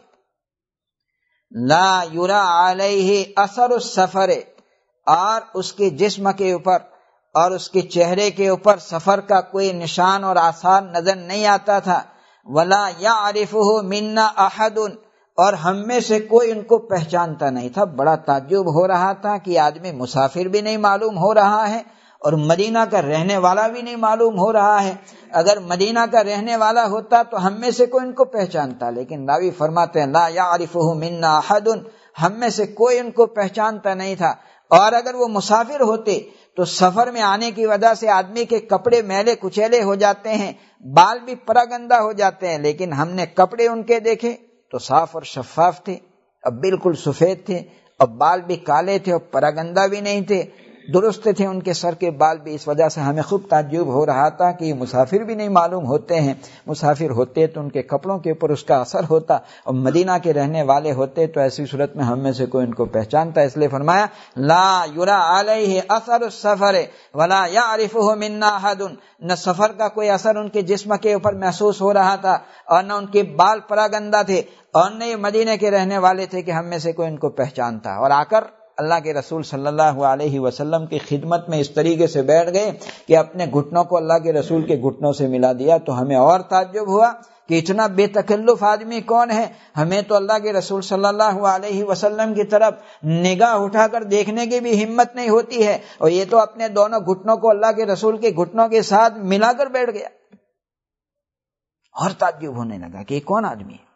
B: لا یرا علیہ اثر السفر, اور اس کے جسم کے اوپر اور اس کے چہرے کے اوپر سفر کا کوئی نشان اور آثار نظر نہیں آتا تھا. ولا یعرفہ منا احد, اور ہم میں سے کوئی ان کو پہچانتا نہیں تھا. بڑا تعجب ہو رہا تھا کہ آدمی مسافر بھی نہیں معلوم ہو رہا ہے اور مدینہ کا رہنے والا بھی نہیں معلوم ہو رہا ہے. اگر مدینہ کا رہنے والا ہوتا تو ہم میں سے کوئی ان کو پہچانتا, لیکن راوی فرماتے ہیں لا یعرفہ منا احد, ہم میں سے کوئی ان کو پہچانتا نہیں تھا. اور اگر وہ مسافر ہوتے تو سفر میں آنے کی وجہ سے آدمی کے کپڑے میلے کچیلے ہو جاتے ہیں, بال بھی پراگندہ ہو جاتے ہیں, لیکن ہم نے کپڑے ان کے دیکھے تو صاف اور شفاف تھے, اب بالکل سفید تھے, اب بال بھی کالے تھے اور پراگندہ بھی نہیں تھے, درست تھے ان کے سر کے بال بھی. اس وجہ سے ہمیں خوب تعجب ہو رہا تھا کہ یہ مسافر بھی نہیں معلوم ہوتے ہیں. مسافر ہوتے تو ان کے کپڑوں کے اوپر اس کا اثر ہوتا, اور مدینہ کے رہنے والے ہوتے تو ایسی صورت میں ہم میں سے کوئی ان کو پہچانتا. اس لیے فرمایا لا یرا علیہ اثر السفر ولا یعرفہ منا احد, نہ سفر کا کوئی اثر ان کے جسم کے اوپر محسوس ہو رہا تھا اور نہ ان کے بال پراگندہ تھے اور نہ یہ مدینہ کے رہنے والے تھے کہ ہم میں سے کوئی ان کو پہچانتا. اور آ کر اللہ کے رسول صلی اللہ علیہ وسلم کی خدمت میں اس طریقے سے بیٹھ گئے کہ اپنے گھٹنوں کو اللہ کے رسول کے گھٹنوں سے ملا دیا. تو ہمیں اور تعجب ہوا کہ اتنا بے تکلف آدمی کون ہے. ہمیں تو اللہ کے رسول صلی اللہ علیہ وسلم کی طرف نگاہ اٹھا کر دیکھنے کی بھی ہمت نہیں ہوتی ہے, اور یہ تو اپنے دونوں گھٹنوں کو اللہ کے رسول کے گھٹنوں کے ساتھ ملا کر بیٹھ گیا. اور تعجب ہونے لگا کہ یہ کون آدمی ہے.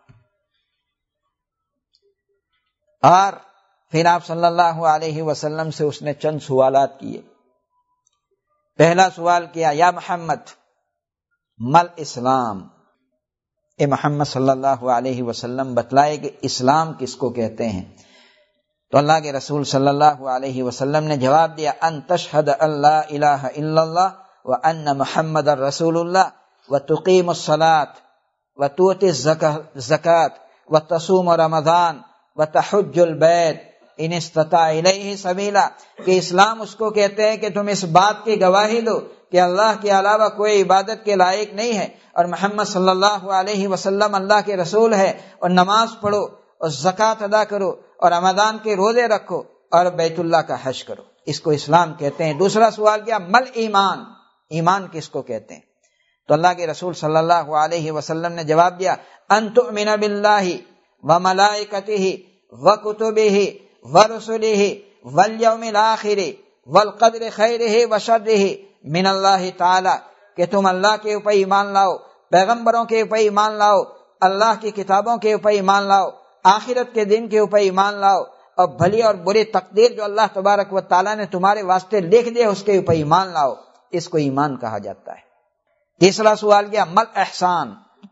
B: اور پھر آپ صلی اللہ علیہ وسلم سے اس نے چند سوالات کیے. پہلا سوال کیا, یا محمد مل اسلام, اے محمد صلی اللہ علیہ وسلم بتلائے کہ اسلام کس کو کہتے ہیں. تو اللہ کے رسول صلی اللہ علیہ وسلم نے جواب دیا, ان تشہد ان لا الہ الا اللہ وان محمد رسول اللہ وتقیم الصلاۃ وتؤتی الزکاۃ وتصوم رمضان وتحج البیت ان استطاع الیہ سبیلا, کہ اسلام اس کو کہتے ہیں کہ تم اس بات کی گواہی دو کہ اللہ کے علاوہ کوئی عبادت کے لائق نہیں ہے اور محمد صلی اللہ علیہ وسلم اللہ کے رسول ہے, اور نماز پڑھو اور زکوٰۃ ادا کرو اور رمضان کے روزے رکھو اور بیت اللہ کا حج کرو. اس کو اسلام کہتے ہیں. دوسرا سوال کیا, مل ایمان, ایمان کس کو کہتے ہیں. تو اللہ کے رسول صلی اللہ علیہ وسلم نے جواب دیا, ان تؤمن باللہ وملائکتہ وکتبہ ورسلہ والیوم الآخر والقدر خیرہ وشرہ من اللہ تعالی, کہ تم اللہ کے اوپر ایمان لاؤ، پیغمبروں کے اوپر ایمان لاؤ، اللہ کی کتابوں کے اوپر ایمان لاؤ، آخرت کے دن کے اوپر ایمان لاؤ، اور بھلی اور بری تقدیر جو اللہ تبارک و تعالیٰ نے تمہارے واسطے لکھ دے اس کے اوپر ایمان لاؤ۔ اس کو ایمان کہا جاتا ہے۔ تیسرا سوال کیا؟ مل احسان،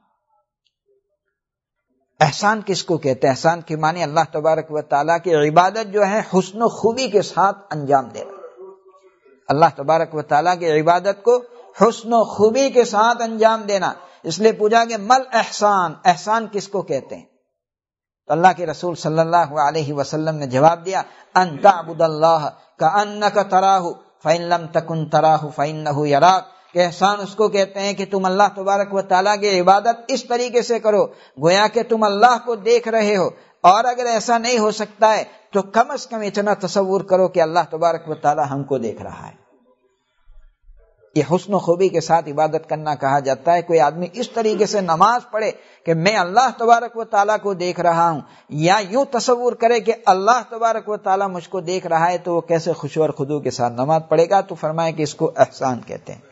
B: احسان کس کو کہتے ہیں؟ احسان کی معنی اللہ تبارک و تعالیٰ کی عبادت جو ہے حسن و خوبی کے ساتھ انجام دینا۔ اللہ تبارک و تعالیٰ کی عبادت کو حسن و خوبی کے ساتھ انجام دینا، اس لیے پوچھا کہ مل احسان، احسان کس کو کہتے ہیں؟ تو اللہ کے رسول صلی اللہ علیہ وسلم نے جواب دیا، ان تعبد اللہ کأنک تراہ فإن لم تکن تراہ فإنہ یراک، کہ احسان اس کو کہتے ہیں کہ تم اللہ تبارک و تعالیٰ کی عبادت اس طریقے سے کرو گویا کہ تم اللہ کو دیکھ رہے ہو، اور اگر ایسا نہیں ہو سکتا ہے تو کم از کم اتنا تصور کرو کہ اللہ تبارک و تعالیٰ ہم کو دیکھ رہا ہے۔ یہ حسن و خوبی کے ساتھ عبادت کرنا کہا جاتا ہے۔ کوئی آدمی اس طریقے سے نماز پڑھے کہ میں اللہ تبارک و تعالیٰ کو دیکھ رہا ہوں، یا یوں تصور کرے کہ اللہ تبارک و تعالیٰ مجھ کو دیکھ رہا ہے، تو وہ کیسے خشوع اور خضوع کے ساتھ نماز پڑھے گا؟ تو فرمائے کہ اس کو احسان کہتے ہیں۔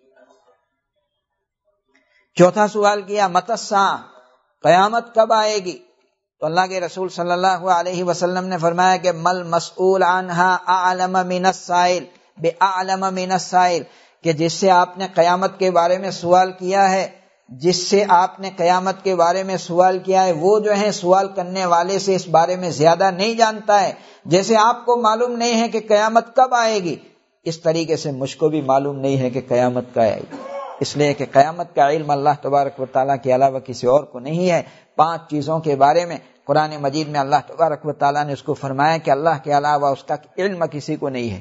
B: چوتھا سوال کیا، متی الساعہ، قیامت کب آئے گی؟ تو اللہ کے رسول صلی اللہ علیہ وسلم نے فرمایا کہ مل مسئول عنہا اعلم من السائل باعلم من السائل، کہ جس سے آپ نے قیامت کے بارے میں سوال کیا ہے جس سے آپ نے قیامت کے بارے میں سوال کیا ہے وہ جو ہے سوال کرنے والے سے اس بارے میں زیادہ نہیں جانتا ہے۔ جیسے آپ کو معلوم نہیں ہے کہ قیامت کب آئے گی، اس طریقے سے مجھ کو بھی معلوم نہیں ہے کہ قیامت کب آئے گی، اس لیے کہ قیامت کا علم اللہ تبارک و تعالیٰ کے علاوہ کسی اور کو نہیں ہے۔ پانچ چیزوں کے بارے میں قرآن مجید میں اللہ تبارک و تعالیٰ نے اس کو فرمایا کہ اللہ کے علاوہ اس کا علم کسی کو نہیں ہے۔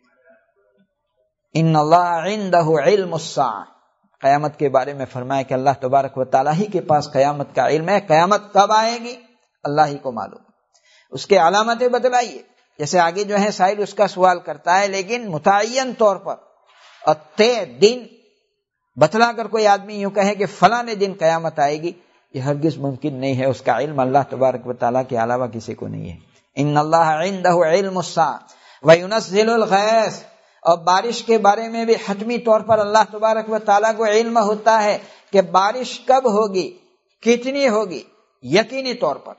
B: ان اللہ عندہ علم الساعہ، قیامت کے بارے میں فرمایا کہ اللہ تبارک و تعالیٰ ہی کے پاس قیامت کا علم ہے، قیامت کب آئے گی اللہ ہی کو معلوم۔ اس کے علامتیں بتلائیے، جیسے آگے جو ہے سائل اس کا سوال کرتا ہے، لیکن متعین طور پر اور طے دن بتلا کر کوئی آدمی یوں کہے کہ فلاں دن قیامت آئے گی، یہ ہرگز ممکن نہیں ہے۔ اس کا علم اللہ تبارک و تعالیٰ کے علاوہ کسی کو نہیں ہے۔ ان اللہ عندہ علم الساعہ وینزل الغیث، اور بارش کے بارے میں بھی حتمی طور پر اللہ تبارک و تعالیٰ کو علم ہوتا ہے کہ بارش کب ہوگی، کتنی ہوگی، یقینی طور پر۔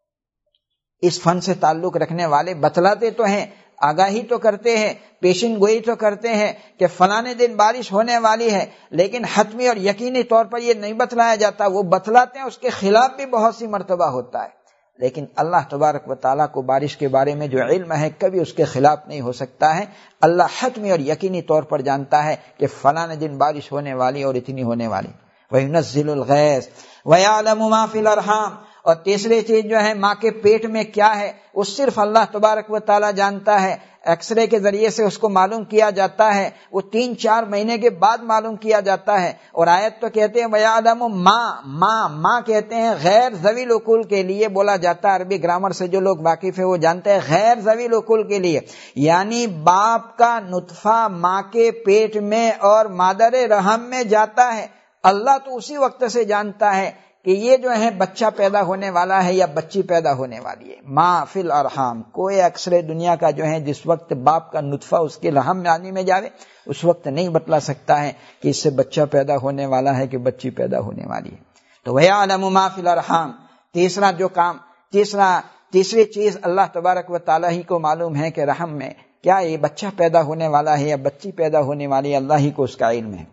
B: اس فن سے تعلق رکھنے والے بتلاتے تو ہیں، آگاہی تو کرتے ہیں، پیشن گوئی تو کرتے ہیں کہ فلانے دن بارش ہونے والی ہے، لیکن حتمی اور یقینی طور پر یہ نہیں بتلایا جاتا۔ وہ بتلاتے ہیں، اس کے خلاف بھی بہت سی مرتبہ ہوتا ہے، لیکن اللہ تبارک و تعالیٰ کو بارش کے بارے میں جو علم ہے کبھی اس کے خلاف نہیں ہو سکتا ہے۔ اللہ حتمی اور یقینی طور پر جانتا ہے کہ فلاں دن بارش ہونے والی اور اتنی ہونے والی۔ وَيُنَزِّلُ الْغَيْثَ وَيَعْلَمُ مَا فِي الْأَرْحَامِ، اور تیسری چیز جو ہے ماں کے پیٹ میں کیا ہے وہ صرف اللہ تبارک و تعالیٰ جانتا ہے۔ ایکس رے کے ذریعے سے اس کو معلوم کیا جاتا ہے، وہ تین چار مہینے کے بعد معلوم کیا جاتا ہے۔ اور آیت تو کہتے ہیں وَيَعْلَمُ مَا، ماں ماں کہتے ہیں غیر ذوی العقول کے لیے بولا جاتا ہے، عربی گرامر سے جو لوگ واقف ہے وہ جانتے ہیں، غیر ذوی العقول کے لیے، یعنی باپ کا نطفہ ماں کے پیٹ میں اور مادر رحم میں جاتا ہے، اللہ تو اسی وقت سے جانتا ہے کہ یہ جو ہے بچہ پیدا ہونے والا ہے یا بچی پیدا ہونے والی ہے۔ ما فی الارحام، کوئی ایکس رے دنیا کا جو ہے جس وقت باپ کا نطفہ اس کے رحم میں آنے میں جاوے اس وقت نہیں بتلا سکتا ہے کہ اس سے بچہ پیدا ہونے والا ہے کہ بچی پیدا ہونے والی ہے۔ تو وَيَعْلَمُ مَا فِي الْأَرْحَامِ، تیسرا جو کام، تیسرا تیسری چیز اللہ تبارک و تعالیٰ ہی کو معلوم ہے کہ رحم میں کیا یہ بچہ پیدا ہونے والا ہے یا بچی پیدا ہونے والی ہے، اللہ ہی کو اس کا علم ہے۔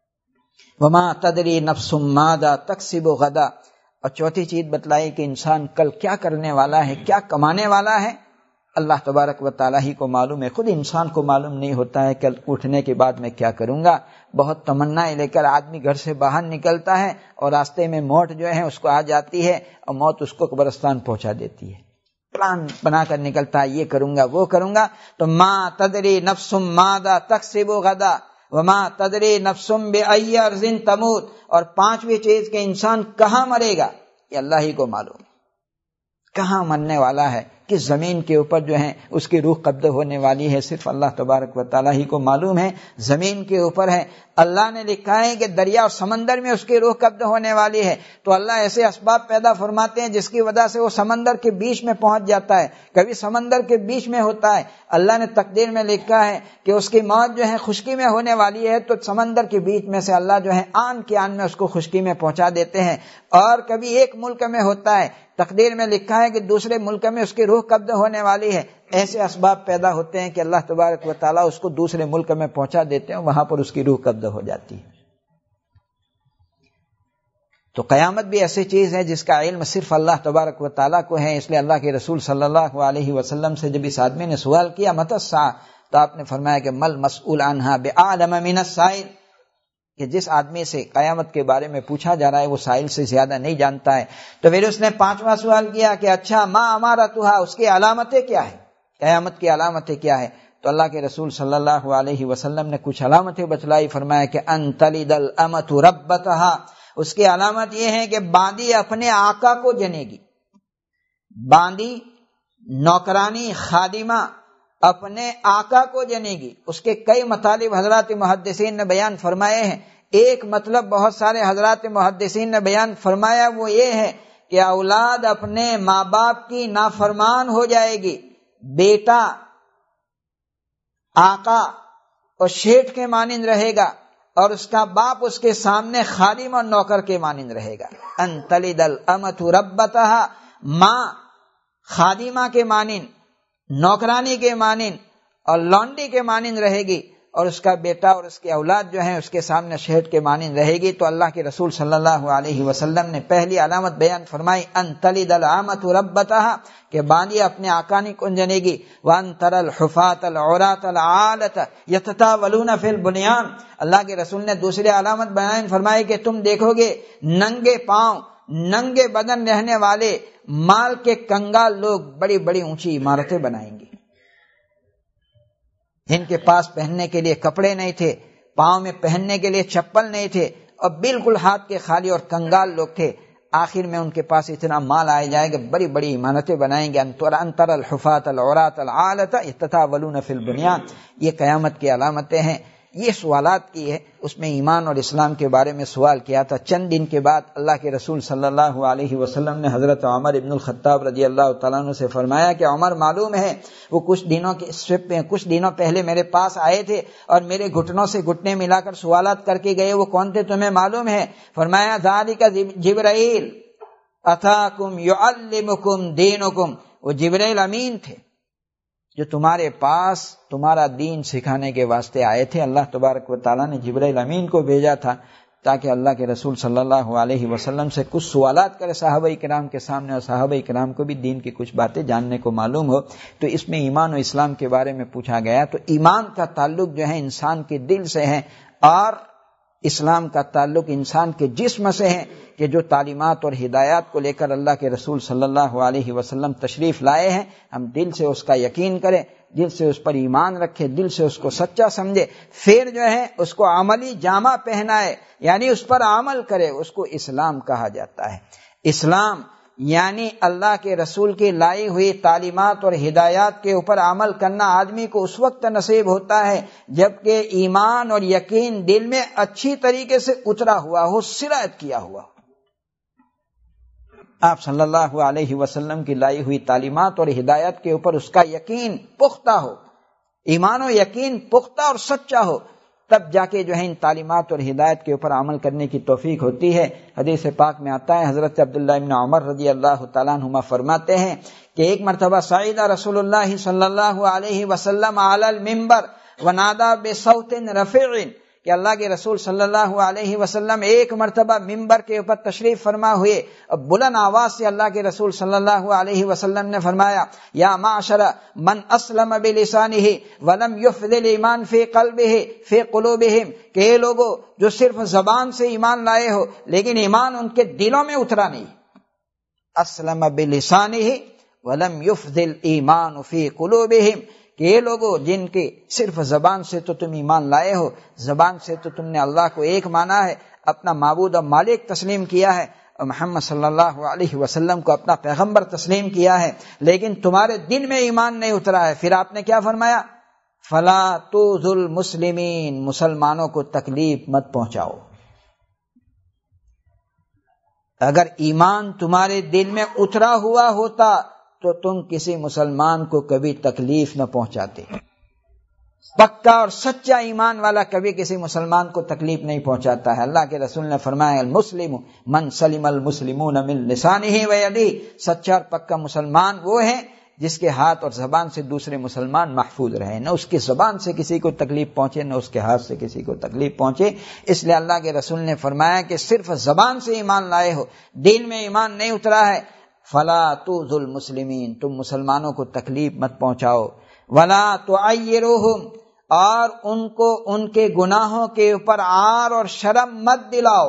B: وَمَا تَدْرِي نَفْسٌ مَاذَا تَكْسِبُ غَدًا، اور چوتھی چیز بتلائی کہ انسان کل کیا کرنے والا ہے، کیا کمانے والا ہے، اللہ تبارک و تعالیٰ ہی کو معلوم ہے۔ خود انسان کو معلوم نہیں ہوتا ہے کل اٹھنے کے بعد میں کیا کروں گا۔ بہت تمنا لے کر آدمی گھر سے باہر نکلتا ہے اور راستے میں موت جو ہے اس کو آ جاتی ہے اور موت اس کو قبرستان پہنچا دیتی ہے۔ پلان بنا کر نکلتا ہے، یہ کروں گا وہ کروں گا۔ تو ما تدری نفس ماذا تکسب غدا وما تدری نفس بأی ارض تموت، اور پانچویں چیز کہ انسان کہاں مرے گا یہ اللہ ہی کو معلوم، کہاں مرنے والا ہے کس زمین کے اوپر جو ہے اس کی روح قبض ہونے والی ہے صرف اللہ تبارک و تعالیٰ ہی کو معلوم ہے. زمین کے اوپر ہے، اللہ نے لکھا ہے کہ دریا اور سمندر میں اس کی روح قبض ہونے والی ہے، تو اللہ ایسے اسباب پیدا فرماتے ہیں جس کی وجہ سے وہ سمندر کے بیچ میں پہنچ جاتا ہے. کبھی سمندر کے بیچ میں ہوتا ہے، اللہ نے تقدیر میں لکھا ہے کہ اس کی موت جو ہے خشکی میں ہونے والی ہے، تو سمندر کے بیچ میں سے اللہ جو ہے آن کے آن میں اس کو خشکی میں پہنچا دیتے ہیں. اور کبھی ایک ملک میں ہوتا ہے، تقدیر میں لکھا ہے کہ دوسرے ملک میں اس کی روح قبض ہونے والی ہے. ایسے اسباب پیدا ہوتے ہیں کہ اللہ تبارک و تعالیٰ اس کو دوسرے ملک میں پہنچا دیتے ہیں، وہاں پر اس کی روح قبض ہو جاتی ہے. تو قیامت بھی ایسی چیز ہے جس کا علم صرف اللہ تبارک و تعالیٰ کو ہے. اس لیے اللہ کے رسول صلی اللہ علیہ وسلم سے جب اس آدمی نے سوال کیا متی الساعہ، تو آپ نے فرمایا کہ مل مسئول عنہا بأعلم من السائل، کہ جس آدمی سے قیامت کے بارے میں پوچھا جا رہا ہے وہ سائل سے زیادہ نہیں جانتا ہے. تو پھر اس نے پانچواں سوال کیا کہ اچھا ما امارتھا، اس کی علامتیں کیا ہے، قیامت کی علامتیں کیا ہے؟ تو اللہ کے رسول صلی اللہ علیہ وسلم نے کچھ علامتیں بتلائی. فرمایا کہ ان تلد الامۃ ربتھا، اس کی علامت یہ ہے کہ باندی اپنے آقا کو جنے گی. باندی نوکرانی خادمہ اپنے آقا کو جنے گی. اس کے کئی مطالب حضرات محدثین نے بیان فرمائے ہیں. ایک مطلب بہت سارے حضرات محدثین نے بیان فرمایا وہ یہ ہے کہ اولاد اپنے ماں باپ کی نافرمان ہو جائے گی. بیٹا آقا اور شیٹھ کے مانند رہے گا، اور اس کا باپ اس کے سامنے خادم اور نوکر کے مانند رہے گا. ان تلد الامۃ ربتھا، ماں خادمہ کے مانند، نوکرانی کے مانند اور لونڈی کے مانند رہے گی، اور اس کا بیٹا اور اس کی اولاد جو ہے اس کے سامنے شہد کے مانند رہے گی. تو اللہ کے رسول صلی اللہ علیہ وسلم نے پہلی علامت بیان فرمائی ان تلد الامۃ ربتھا، کہ باندی اپنے آقانی کو جنے گی. وان تری الحفاۃ العراۃ العالۃ یتطاولون فی البنیان، اللہ کے رسول نے دوسری علامت بیان فرمائی کہ تم دیکھو گے ننگے پاؤں ننگے بدن رہنے والے مال کے کنگال لوگ بڑی بڑی اونچی عمارتیں بنائیں گے. جن کے پاس پہننے کے لیے کپڑے نہیں تھے، پاؤں میں پہننے کے لیے چپل نہیں تھے، اور بالکل ہاتھ کے خالی اور کنگال لوگ تھے. آخر میں ان کے پاس اتنا مال آئے جائے گا بڑی بڑی عمارتیں بنائیں گے. انتر الحفاۃ العراۃ العالۃ یتطاولون فی البنیان، یہ قیامت کی علامتیں ہیں. یہ سوالات کی ہے، اس میں ایمان اور اسلام کے بارے میں سوال کیا تھا. چند دن کے بعد اللہ کے رسول صلی اللہ علیہ وسلم نے حضرت عمر ابن الخطاب رضی اللہ تعالیٰ عنہ سے فرمایا کہ عمر معلوم ہے وہ کچھ دنوں کے کچھ دنوں پہلے میرے پاس آئے تھے اور میرے گھٹنوں سے گھٹنے ملا کر سوالات کر کے گئے. وہ کون تھے تمہیں معلوم ہے؟ فرمایا ذالک جبرائیل اتاکم یعلمکم دینکم، وہ جبرائیل امین تھے جو تمہارے پاس تمہارا دین سکھانے کے واسطے آئے تھے. اللہ تبارک و تعالیٰ نے جبرائیل امین کو بھیجا تھا تاکہ اللہ کے رسول صلی اللہ علیہ وسلم سے کچھ سوالات کرے صحابہ کرام کے سامنے، اور صحابہ کرام کو بھی دین کی کچھ باتیں جاننے کو معلوم ہو. تو اس میں ایمان و اسلام کے بارے میں پوچھا گیا. تو ایمان کا تعلق جو ہے انسان کے دل سے ہے، اور اسلام کا تعلق انسان کے جسم سے ہے، کہ جو تعلیمات اور ہدایات کو لے کر اللہ کے رسول صلی اللہ علیہ وسلم تشریف لائے ہیں، ہم دل سے اس کا یقین کریں، دل سے اس پر ایمان رکھے، دل سے اس کو سچا سمجھے، پھر جو ہے اس کو عملی جامہ پہنائے، یعنی اس پر عمل کرے. اس کو اسلام کہا جاتا ہے. اسلام یعنی اللہ کے رسول کی لائی ہوئی تعلیمات اور ہدایات کے اوپر عمل کرنا آدمی کو اس وقت نصیب ہوتا ہے جبکہ ایمان اور یقین دل میں اچھی طریقے سے اترا ہوا ہو، سرایت کیا ہوا ہو. آپ صلی اللہ علیہ وسلم کی لائی ہوئی تعلیمات اور ہدایات کے اوپر اس کا یقین پختہ ہو، ایمان و یقین پختہ اور سچا ہو، تب جا کے جو ہے ان تعلیمات اور ہدایت کے اوپر عمل کرنے کی توفیق ہوتی ہے. حدیث پاک میں آتا ہے، حضرت عبداللہ ابن عمر رضی اللہ تعالیٰ عنہما فرماتے ہیں کہ ایک مرتبہ صعید رسول اللہ صلی اللہ علیہ وسلم علی المنبر ونادى بصوت رفیع، کہ اللہ کے رسول صلی اللہ علیہ وسلم ایک مرتبہ ممبر کے اوپر تشریف فرما ہوئے، اور بلند آواز سے اللہ کے رسول صلی اللہ علیہ وسلم نے فرمایا یا معشر من اسلم بلسانہ ولم یفض الایمان فی قلبہ فی قلوبہم، کہ یہ لوگوں جو صرف زبان سے ایمان لائے ہو لیکن ایمان ان کے دلوں میں اترا نہیں. اسلم بلسانہ ولم یفض الایمان فی قلوبہم، کہ یہ لوگوں جن کے صرف زبان سے تو تم ایمان لائے ہو، زبان سے تو تم نے اللہ کو ایک مانا ہے، اپنا معبود اور مالک تسلیم کیا ہے، اور محمد صلی اللہ علیہ وسلم کو اپنا پیغمبر تسلیم کیا ہے، لیکن تمہارے دل میں ایمان نہیں اترا ہے، پھر آپ نے کیا فرمایا؟ فلا تؤذوا المسلمین، مسلمانوں کو تکلیف مت پہنچاؤ۔ اگر ایمان تمہارے دل میں اترا ہوا ہوتا تو تم کسی مسلمان کو کبھی تکلیف نہ پہنچاتے۔ پکا اور سچا ایمان والا کبھی کسی مسلمان کو تکلیف نہیں پہنچاتا ہے۔ اللہ کے رسول نے فرمایا المسلم من سلم المسلمون من لسانہ ویدہ، سچا اور پکا مسلمان وہ ہے جس کے ہاتھ اور زبان سے دوسرے مسلمان محفوظ رہے، نہ اس کی زبان سے کسی کو تکلیف پہنچے نہ اس کے ہاتھ سے کسی کو تکلیف پہنچے۔ اس لیے اللہ کے رسول نے فرمایا کہ صرف زبان سے ایمان لائے ہو، دل میں ایمان نہیں اترا ہے، فلا تؤذوا المسلمین، تم مسلمانوں کو تکلیف مت پہنچاؤ، ولا تعیروہم، اور ان کو ان کے گناہوں کے اوپر عار اور شرم مت دلاؤ۔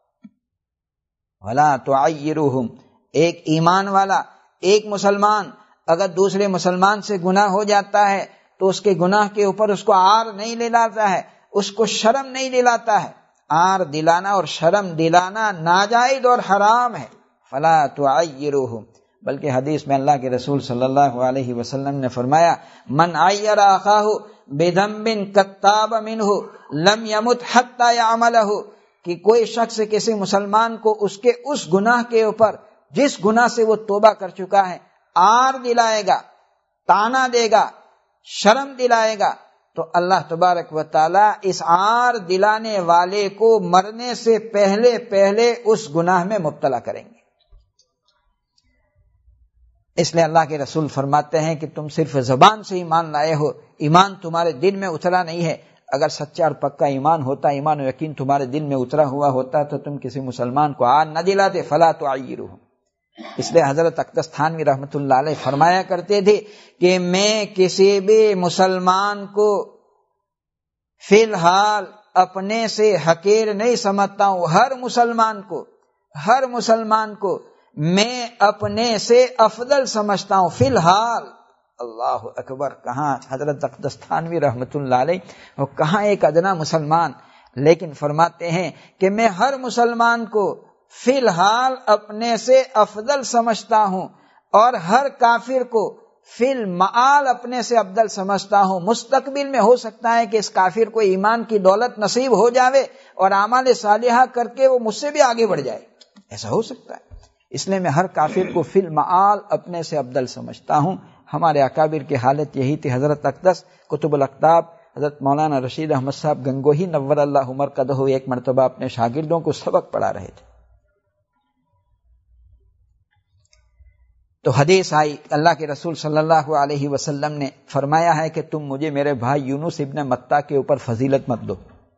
B: ولا تعیروہم، ایک ایمان والا، ایک مسلمان اگر دوسرے مسلمان سے گناہ ہو جاتا ہے تو اس کے گناہ کے اوپر اس کو عار نہیں دلاتا ہے، اس کو شرم نہیں دلاتا ہے۔ عار دلانا اور شرم دلانا ناجائز اور حرام ہے۔ فلا تعیروہم، بلکہ حدیث میں اللہ کے رسول صلی اللہ علیہ وسلم نے فرمایا من عیر اخاہ بذنب قد تاب منہ لم یمت حتی یعملہ، کہ کوئی شخص کسی مسلمان کو اس کے اس گناہ کے اوپر جس گناہ سے وہ توبہ کر چکا ہے عار دلائے گا، تانا دے گا، شرم دلائے گا، تو اللہ تبارک و تعالی اس عار دلانے والے کو مرنے سے پہلے پہلے اس گناہ میں مبتلا کریں گے۔ اس لیے اللہ کے رسول فرماتے ہیں کہ تم صرف زبان سے ایمان لائے ہو، ایمان تمہارے دل میں اترا نہیں ہے۔ اگر سچا اور پکا ایمان ہوتا، ایمان و یقین تمہارے دل میں اترا ہوا ہوتا تو تم کسی مسلمان کو عار نہ دلاتے۔ فلا تعیروہم، اس لیے حضرت اقدس تھانوی رحمۃ اللہ علیہ فرمایا کرتے تھے کہ میں کسی بھی مسلمان کو فی الحال اپنے سے حقیر نہیں سمجھتا ہوں، ہر مسلمان کو ہر مسلمان کو میں اپنے سے افضل سمجھتا ہوں فی الحال۔ اللہ اکبر، کہاں حضرت اقدس تھانوی رحمۃ اللہ علیہ اور کہاں ایک ادنا مسلمان، لیکن فرماتے ہیں کہ میں ہر مسلمان کو فی الحال اپنے سے افضل سمجھتا ہوں اور ہر کافر کو فی المعال اپنے سے افضل سمجھتا ہوں۔ مستقبل میں ہو سکتا ہے کہ اس کافر کو ایمان کی دولت نصیب ہو جاوے اور اعمال صالحہ کر کے وہ مجھ سے بھی آگے بڑھ جائے، ایسا ہو سکتا ہے۔ اس لیے میں ہر کافر کو فی المعال اپنے سے افضل سمجھتا ہوں۔ ہمارے اکابر کی حالت یہی تھی۔ حضرت اقدس کتب الاقطاب حضرت مولانا رشید احمد صاحب گنگوہی نور اللہ مرقدہ ایک مرتبہ اپنے شاگردوں کو سبق پڑھا رہے تھے، تو حدیث آئی، اللہ کے رسول صلی اللہ علیہ وسلم نے فرمایا ہے کہ تم مجھے میرے بھائی یونس ابن متیٰ کے اوپر فضیلت مت دو،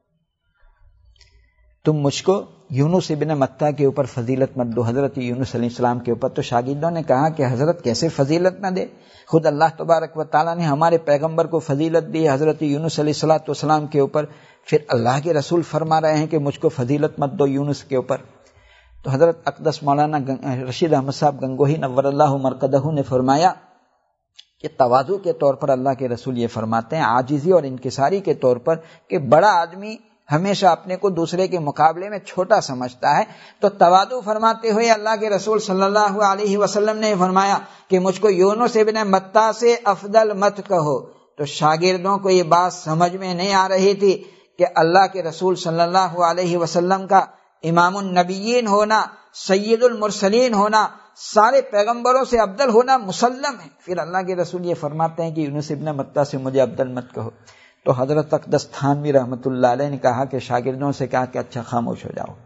B: تم مجھ کو یونس ابن متیٰ کے اوپر فضیلت مت دو، حضرت یونس علیہ السلام کے اوپر۔ تو شاگردوں نے کہا کہ حضرت کیسے فضیلت نہ دے، خود اللہ تبارک و تعالیٰ نے ہمارے پیغمبر کو فضیلت دی حضرت یونس علیہ الصلوۃ والسلام کے اوپر، پھر اللہ کے رسول فرما رہے ہیں کہ مجھ کو فضیلت مت دو یونس کے اوپر۔ تو حضرت اقدس مولانا رشید احمد صاحب گنگوہی نور اللہ مرقدہ نے فرمایا کہ تواضع کے طور پر اللہ کے رسول یہ فرماتے ہیں، عاجزی اور انکساری کے طور پر، کہ بڑا آدمی ہمیشہ اپنے کو دوسرے کے مقابلے میں چھوٹا سمجھتا ہے، تو تواضع فرماتے ہوئے اللہ کے رسول صلی اللہ علیہ وسلم نے فرمایا کہ مجھ کو یونس ابن متیٰ سے افضل مت کہو۔ تو شاگردوں کو یہ بات سمجھ میں نہیں آ رہی تھی کہ اللہ کے رسول صلی اللہ علیہ وسلم کا امام النبیین ہونا، سید المرسلین ہونا، سارے پیغمبروں سے افضل ہونا مسلم ہے، پھر اللہ کے رسول یہ فرماتے ہیں کہ یونس ابن متیٰ سے مجھے افضل مت کہو۔ تو حضرت اقدس تھانوی رحمۃ اللہ علیہ نے کہا کہ شاگردوں سے کہا کہ اچھا خاموش ہو جاؤ۔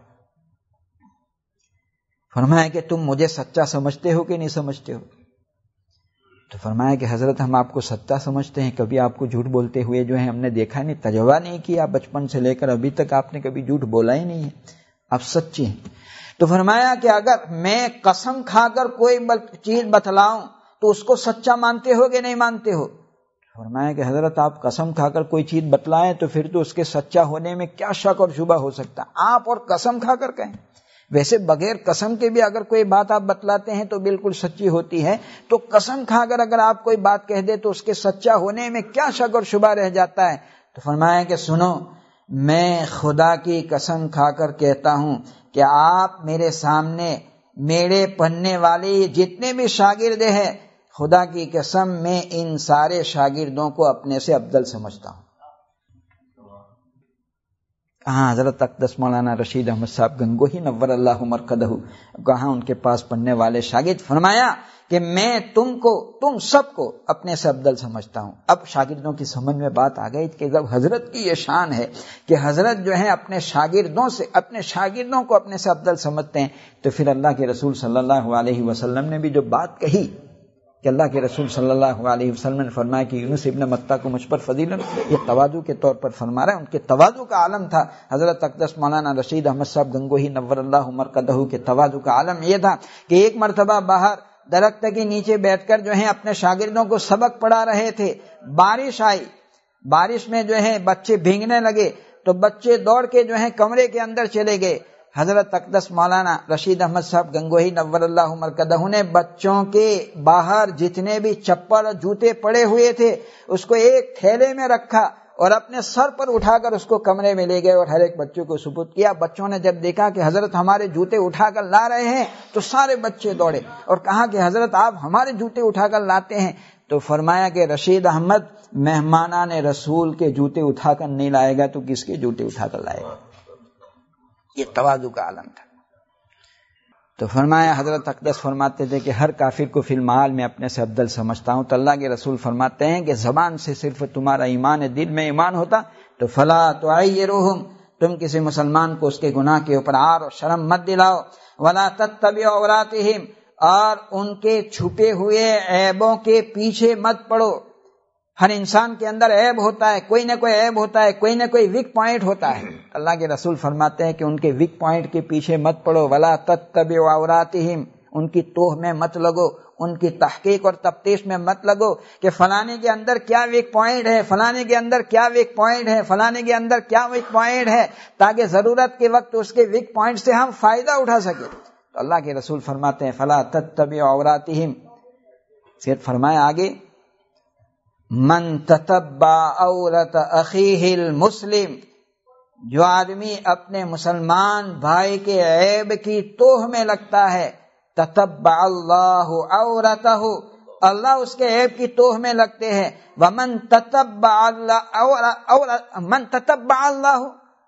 B: فرمایا کہ تم مجھے سچا سمجھتے ہو کہ نہیں سمجھتے ہو؟ تو فرمایا کہ حضرت ہم آپ کو سچا سمجھتے ہیں، کبھی آپ کو جھوٹ بولتے ہوئے جو ہے ہم نے دیکھا نہیں، تجربہ نہیں کیا، بچپن سے لے کر ابھی تک آپ نے کبھی جھوٹ بولا ہی نہیں ہے، آپ سچے ہیں۔ تو فرمایا کہ اگر میں قسم کھا کر کوئی چیز بتلاؤں تو اس کو سچا مانتے ہو کہ نہیں مانتے ہو؟ فرمایا کہ حضرت آپ قسم کھا کر کوئی چیز بتلائیں تو پھر تو اس کے سچا ہونے میں کیا شک اور شبہ ہو سکتا، آپ اور قسم کھا کر کہیں۔ ویسے بغیر قسم کے بھی اگر کوئی بات آپ بتلاتے ہیں تو بالکل سچی ہوتی ہے، تو قسم کھا کر اگر آپ کوئی بات کہہ دے تو اس کے سچا ہونے میں کیا شک اور شبہ رہ جاتا ہے؟ تو فرمایا کہ سنو، میں خدا کی قسم کھا کر کہتا ہوں کہ آپ میرے سامنے میرے پڑھنے والے جتنے بھی شاگرد ہیں، خدا کی قسم میں ان سارے شاگردوں کو اپنے سے افضل سمجھتا ہوں۔ کہاں حضرت اقدس مولانا رشید احمد صاحب گنگوہی نور اللہ مرقدہ، کہاں ان کے پاس پڑھنے والے شاگرد، فرمایا کہ میں تم کو تم سب کو اپنے سے افضل سمجھتا ہوں۔ اب شاگردوں کی سمجھ میں بات آ گئی کہ جب حضرت کی یہ شان ہے کہ حضرت جو ہے اپنے شاگردوں سے اپنے شاگردوں کو اپنے سے افضل سمجھتے ہیں، تو پھر اللہ کے رسول صلی اللہ علیہ وسلم نے بھی جو بات کہی کہ اللہ کے رسول صلی اللہ علیہ وسلم نے فرمایا کہ یونس ابن متہ کو مجھ پر فضیلت، یہ تواضع کے طور پر فرما رہا ہے۔ ان کے تواضع کا عالم تھا حضرت اقدس مولانا رشید احمد صاحب گنگوہی نور اللہ مرقدہ کے تواضع کا عالم یہ تھا کہ ایک مرتبہ باہر درخت کے نیچے بیٹھ کر جو ہے اپنے شاگردوں کو سبق پڑھا رہے تھے، بارش آئی، بارش میں جو ہے بچے بھیگنے لگے تو بچے دوڑ کے جو ہے کمرے کے اندر چلے گئے۔ حضرت اقدس مولانا رشید احمد صاحب گنگوہی نور اللہ مرقدہ نے بچوں کے باہر جتنے بھی چپل جوتے پڑے ہوئے تھے اس کو ایک تھیلے میں رکھا اور اپنے سر پر اٹھا کر اس کو کمرے میں لے گئے اور ہر ایک بچوں کو سپرد کیا۔ بچوں نے جب دیکھا کہ حضرت ہمارے جوتے اٹھا کر لا رہے ہیں تو سارے بچے دوڑے اور کہا کہ حضرت آپ ہمارے جوتے اٹھا کر لاتے ہیں، تو فرمایا کہ رشید احمد مہمانان رسول کے جوتے اٹھا کر نہیں لائے گا تو کس کے جوتے اٹھا کر لائے گا؟ یہ تواضع کا عالم تھا۔ تو فرمایا حضرت اقدس فرماتے تھے کہ ہر کافر کو فی المعال میں اپنے سے افضل سمجھتا ہوں، تو اللہ کے رسول فرماتے ہیں کہ زبان سے صرف تمہارا ایمان ہے، دل میں ایمان ہوتا تو فلا تعیروہم، تم کسی مسلمان کو اس کے گناہ کے اوپر عار اور شرم مت دلاؤ، ولا تتبعوا عوراتہم، اور ان کے چھپے ہوئے عیبوں کے پیچھے مت پڑو۔ ہر انسان کے اندر عیب ہوتا ہے، کوئی نہ کوئی عیب ہوتا ہے، کوئی نہ کوئی ویک پوائنٹ ہوتا ہے۔ اللہ کے رسول فرماتے ہیں کہ ان کے ویک پوائنٹ کے پیچھے مت پڑو، ولا تتبعوا عوراتہم، ان کی توہ میں مت لگو، ان کی تحقیق اور تفتیش میں مت لگو کہ فلانے کے اندر کیا ویک پوائنٹ ہے، فلانے کے اندر کیا ویک پوائنٹ ہے، فلانے کے اندر کیا ویک پوائنٹ ہے، تاکہ ضرورت کے وقت اس کے ویک پوائنٹ سے ہم فائدہ اٹھا سکیں۔ تو اللہ کے رسول فرماتے ہیں فلا تتبعوا عوراتہم، پھر فرمایا آگے من تتبع عورت اخیہ المسلم، جو آدمی اپنے مسلمان بھائی کے عیب کی توہ میں لگتا ہے، تتبع اللہ عورتہ، اللہ اس کے عیب کی توہ میں لگتے ہیں۔ ومن تتبع اللہ من تتبع اللہ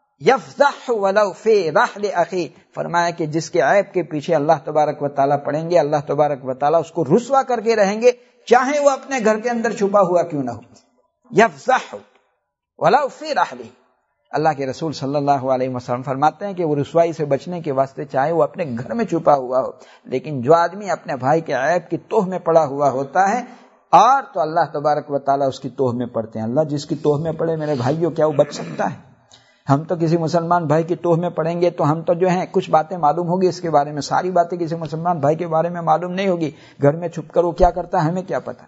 B: یفضح ولو فی رحل اخی، فرمایا کہ جس کے عیب کے پیچھے اللہ تبارک و تعالیٰ پڑیں گے، اللہ تبارک و تعالیٰ اس کو رسوا کر کے رہیں گے، چاہے وہ اپنے گھر کے اندر چھپا ہوا کیوں نہ ہو۔ یفضح ولو فی رحل، اللہ کے رسول صلی اللہ علیہ وسلم فرماتے ہیں کہ وہ رسوائی سے بچنے کے واسطے چاہے وہ اپنے گھر میں چھپا ہوا ہو، لیکن جو آدمی اپنے بھائی کے عیب کی توہ میں پڑا ہوا ہوتا ہے اور تو اللہ تبارک و تعالیٰ اس کی توہ میں پڑتے ہیں۔ اللہ جس کی توہ میں پڑے میرے بھائیوں، کیا وہ بچ سکتا ہے؟ ہم تو کسی مسلمان بھائی کی توہ میں پڑیں گے تو ہم تو جو ہیں کچھ باتیں معلوم ہوگی اس کے بارے میں، ساری باتیں کسی مسلمان بھائی کے بارے میں معلوم نہیں ہوگی۔ گھر میں چھپ کر وہ کیا کرتا ہے ہمیں کیا پتا،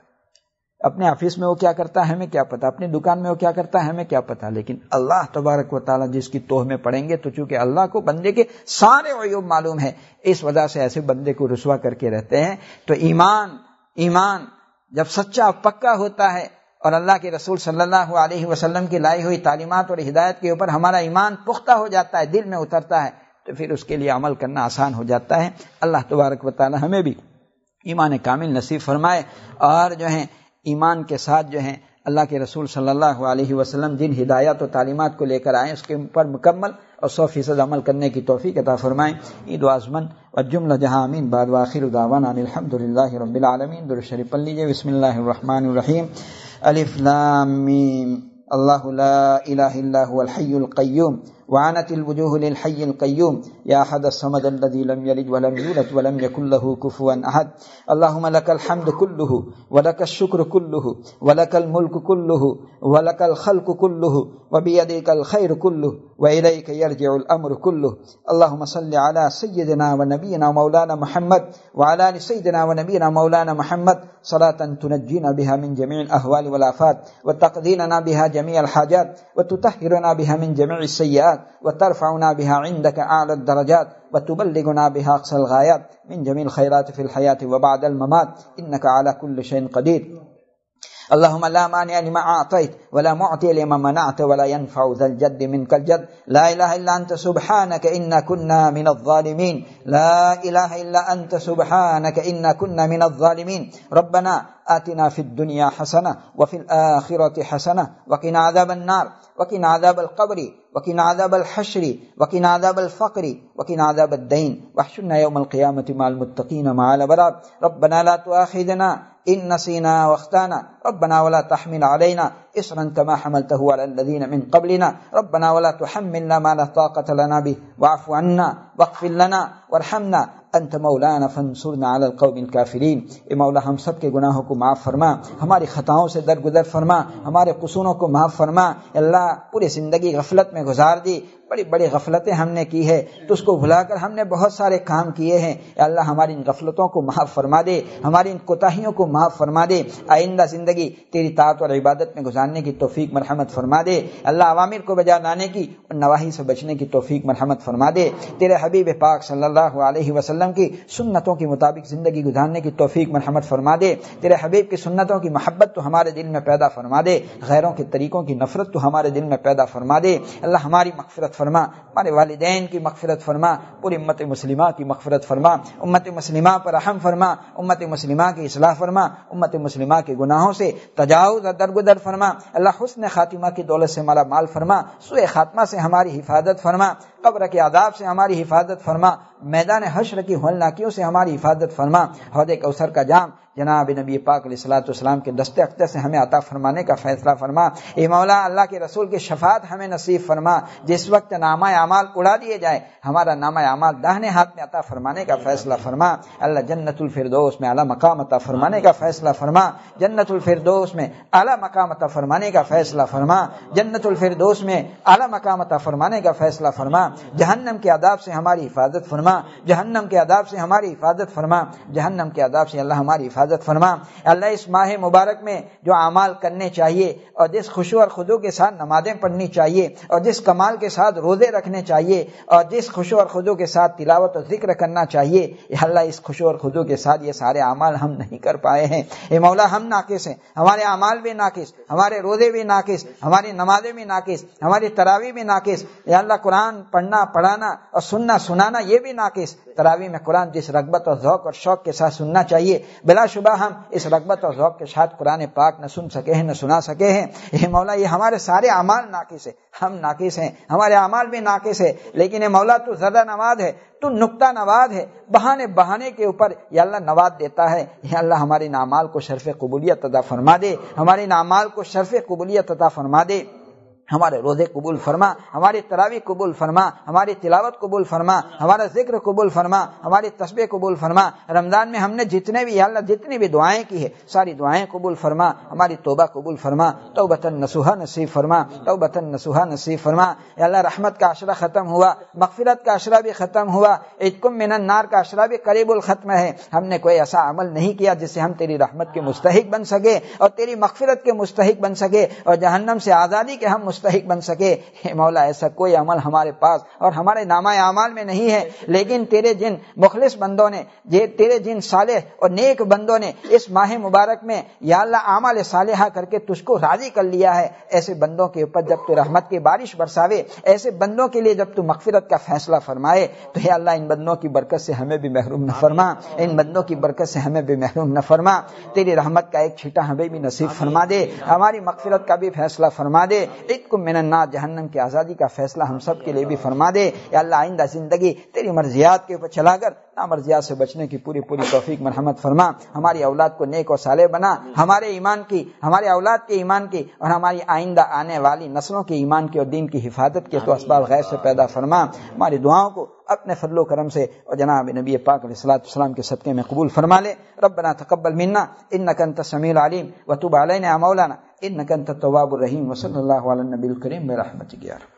B: اپنے آفس میں وہ کیا کرتا ہے ہمیں کیا پتا، اپنی دکان میں وہ کیا کرتا ہے ہمیں کیا پتا، لیکن اللہ تبارک و تعالیٰ جس کی توہ میں پڑیں گے تو چونکہ اللہ کو بندے کے سارے عیوب معلوم ہے، اس وجہ سے ایسے بندے کو رسوا کر کے رہتے ہیں۔ تو ایمان ایمان جب سچا پکا ہوتا ہے اور اللہ کے رسول صلی اللہ علیہ وسلم کی لائی ہوئی تعلیمات اور ہدایت کے اوپر ہمارا ایمان پختہ ہو جاتا ہے، دل میں اترتا ہے، تو پھر اس کے لیے عمل کرنا آسان ہو جاتا ہے۔ اللہ تبارک و تعالی ہمیں بھی ایمان کامل نصیب فرمائے، اور جو ہے ایمان کے ساتھ جو ہے اللہ کے رسول صلی اللہ علیہ وسلم جن ہدایات و تعلیمات کو لے کر آئے اس کے اوپر مکمل اور سو فیصد عمل کرنے کی توفیق عطا فرمائیں۔ عید و آزمن و جملہ جہاں امین بعد وآخر دعوانا الحمد للہ رب العالمین۔ درود شریف پڑھ لیجیے۔ بسم اللہ الرحمن الرحیم۔ الف لام میم، اللہ لا الہ الا هو الحی القیوم وعنت الوجوہ للحی القیوم یا احد الصمد الذی لم یلد ولم یولد ولم یکن له کفوا احد۔ اللہم لک الحمد کلہ ولک الشکر کلہ ولک الملک کلہ ولک الخلق کلہ وبیدک الخیر کلہ والیک یرجع الامر کلہ۔ اللہم صل علی سیدنا و نبینا مولانا محمد وعلی آل سیدنا و نبینا مولانا محمد صلاة تنجینا بها من جميع الاحوال والآفات وتقضیننا بها جميع الحاجات وتطهرنا بها من جميع السیئات وترفعنا بها عندك أعلى الدرجات وتبلغنا بها أقصى الغايات من جميع الخيرات في الحياة وبعد الممات إنك على كل شيء قدير۔ اللهم لا مانع لما أعطيت ولا معطي لما منعت ولا ينفع ذا الجد منك الجد لا إله إلا أنت سبحانك إنا كنا من الظالمين لا إله إلا أنت سبحانك إنا كنا من الظالمين ربنا آتنا في الدنيا حسنة وفي الآخرة حسنة وقنا عذاب النار وقنا عذاب القبر وقنا عذاب الحشر وقنا عذاب الفقر وقنا عذاب الدين واحشرنا يوم القيامة مع المتقين مع الأبرار ربنا لا تؤاخذنا إن نسينا واخطأنا ربنا ولا تحمل علينا إصرا كما حملته على الذين من قبلنا ربنا ولا تحملنا ما لا طاقة لنا به واعف عنا واغفر لنا وارحمنا انت مولانا فانصرنا علی القوم الکافرین۔ اے مولا ہم سب کے گناہوں کو معاف فرما، ہماری خطاؤں سے درگزر فرما، ہمارے قصوروں کو معاف فرما۔ اللہ پوری زندگی غفلت میں گزار دی، بڑی بڑی غفلتیں ہم نے کی ہے، تو اس کو بھلا کر ہم نے بہت سارے کام کیے ہیں۔ اے اللہ ہماری ان غفلتوں کو معاف فرما دے، ہماری ان کوتاہیوں کو معاف فرما دے، آئندہ زندگی تیری طاعت اور عبادت میں گزارنے کی توفیق مرحمت فرما دے۔ اللہ اوامر کو بجا لانے کی اور نواہی سے بچنے کی توفیق مرحمت فرما دے۔ تیرے حبیب پاک صلی اللہ علیہ وسلم کی سنتوں کے مطابق زندگی گزارنے کی توفیق مرحمت فرما دے۔ تیرے حبیب کی سنتوں کی محبت تو ہمارے دل میں پیدا فرما دے، غیروں کے طریقوں کی نفرت تو ہمارے دل میں پیدا فرما دے۔ اللہ ہماری مغفرت فرما، ہمارے والدین کی مغفرت فرما، پوری امت مسلمہ کی مغفرت فرما، امت مسلمہ پر رحم فرما، امت مسلمہ کی اصلاح فرما، امت مسلمہ کے گناہوں سے تجاوز اور درگزر فرما۔ اللہ حسن خاتمہ کی دولت سے مالا مال فرما، سوء خاتمہ سے ہماری حفاظت فرما، قبر کے عذاب سے ہماری حفاظت فرما، میدان حشر کی ہولناکیوں سے ہماری حفاظت فرما۔ حوض کوثر کا جام جناب نبی پاک علیہ الصلوۃ والسلام کے دست اقدس سے ہمیں عطا فرمانے کا فیصلہ فرما۔ اے مولا اللہ کے رسول کی شفاعت ہمیں نصیب فرما۔ جس وقت نامہ اعمال اڑا دیے جائے، ہمارا نامہ اعمال داہنے ہاتھ میں عطا فرمانے کا فیصلہ فرما۔ اللہ جنت الفردوس میں اعلیٰ مقام عطا فرمانے کا فیصلہ فرما، جنت الفردوس میں اعلیٰ مقام عطا فرمانے کا فیصلہ فرما، جنت الفردوس میں اعلیٰ مقام عطا فرمانے کا فیصلہ فرما۔ جہنم کے عذاب سے ہماری حفاظت فرما، جہنم کے عذاب سے ہماری حفاظت فرما، جہنم کے عذاب سے اللہ ہماری حفاظت فرما۔ اللہ اس ماہ مبارک میں جو اعمال کرنے چاہیے اور جس خشوع اور خضوع کے ساتھ نمازیں پڑھنی چاہیے اور جس کمال کے ساتھ روزے رکھنے چاہیے اور جس خشوع اور خضوع کے ساتھ تلاوت اور ذکر کرنا چاہیے، اللہ اس خشوع اور خضوع کے ساتھ یہ سارے اعمال ہم نہیں کر پائے ہیں۔ اے مولا ہم ناقص ہیں، ہمارے اعمال بھی ناقص، ہمارے روزے بھی ناقص، ہماری نمازیں بھی ناقص، ہماری تراویح بھی ناقص۔ یا اللہ قرآن پڑھنا پڑھانا اور سننا سنانا یہ بھی ناقص۔ تراویح میں قرآن جس رغبت اور ذوق اور شوق کے ساتھ سننا چاہیے، بلا شبہ ہم اس رغبت اور ذوق کے ساتھ قرآن پاک نہ سن سکے ہیں نہ سنا سکے ہیں۔ اے مولا یہ ہمارے سارے اعمال ناقص ہیں، ہم ناقص ہیں، ہمارے اعمال بھی ناقص ہے، لیکن اے مولا تو زیادہ نواز ہے، تو نقطہ نواز ہے، بہانے بہانے کے اوپر یا اللہ نواز دیتا ہے۔ یا اللہ ہمارے ان اعمال کو شرف قبولیت عطا فرما دے، ہمارے ان اعمال کو شرف قبولیت عطا فرما دے، ہمارے روزے قبول فرما، ہماری تراویح قبول فرما، ہماری تلاوت قبول فرما، ہمارا ذکر قبول فرما، ہماری تسبیح قبول فرما۔ رمضان میں ہم نے جتنے بھی یا اللہ جتنی بھی دعائیں کی ہے ساری دعائیں قبول فرما، ہماری توبہ قبول فرما، توبۃ نصوحہ نصیب فرما، توبۃ نصوحہ نصیب فرما۔ یا اللہ رحمت کا عشرہ ختم ہوا، مغفرت کا عشرہ بھی ختم ہوا، عتق من النار کا عشرہ بھی قریب الختم ہے۔ ہم نے کوئی ایسا عمل نہیں کیا جس سے ہم تیری رحمت کے مستحق بن سکے اور تیری مغفرت کے مستحق بن سکے اور جہنم سے آزادی کے ہم مستحق بن سکے۔ اے مولا ایسا کوئی عمل ہمارے پاس اور ہمارے نامہ اعمال میں نہیں ہے، لیکن تیرے جن مخلص بندوں نے، تیرے جن صالح اور نیک بندوں نے اس ماہ مبارک میں یا اللہ اعمال صالحہ کر کے تجھ کو راضی کر لیا ہے، ایسے بندوں کے اوپر جب تو رحمت کی بارش برساوے، ایسے بندوں کے لیے جب تو مغفرت کا فیصلہ فرمائے، تو اے اللہ ان بندوں کی برکت سے ہمیں بھی محروم نہ فرما، ان بندوں کی برکت سے ہمیں بھی محروم نہ فرما۔ تیری رحمت کا ایک چھیٹا ہمیں بھی نصیب فرما دے، ہماری مغفرت کا بھی فیصلہ فرما دے، عتق من النار جہنم کی آزادی کا فیصلہ ہم سب کے لیے بھی فرما دے۔ یا اللہ آئندہ زندگی تیری مرضیات کے اوپر چلا کر نامرضیات سے بچنے کی پوری پوری توفیق مرحمت فرما۔ ہماری اولاد کو نیک اور صالح بنا، ہمارے ایمان کی، ہمارے اولاد کے ایمان کی اور ہماری آئندہ آنے والی نسلوں کے ایمان کی اور دین کی حفاظت کے تو اسباب غیب سے پیدا فرما۔ ہماری دعاؤں کو اپنے فضل و کرم سے اور جناب نبی پاک علیہ الصلوۃ والسلام کے صدقے میں قبول فرما لے۔ ربنا تقبل منا انک انت السمیع العلیم وتب علینا یا مولانا انک انت التواب الرحیم وصلی اللہ علی النبی الکریم برحمتک یا رب۔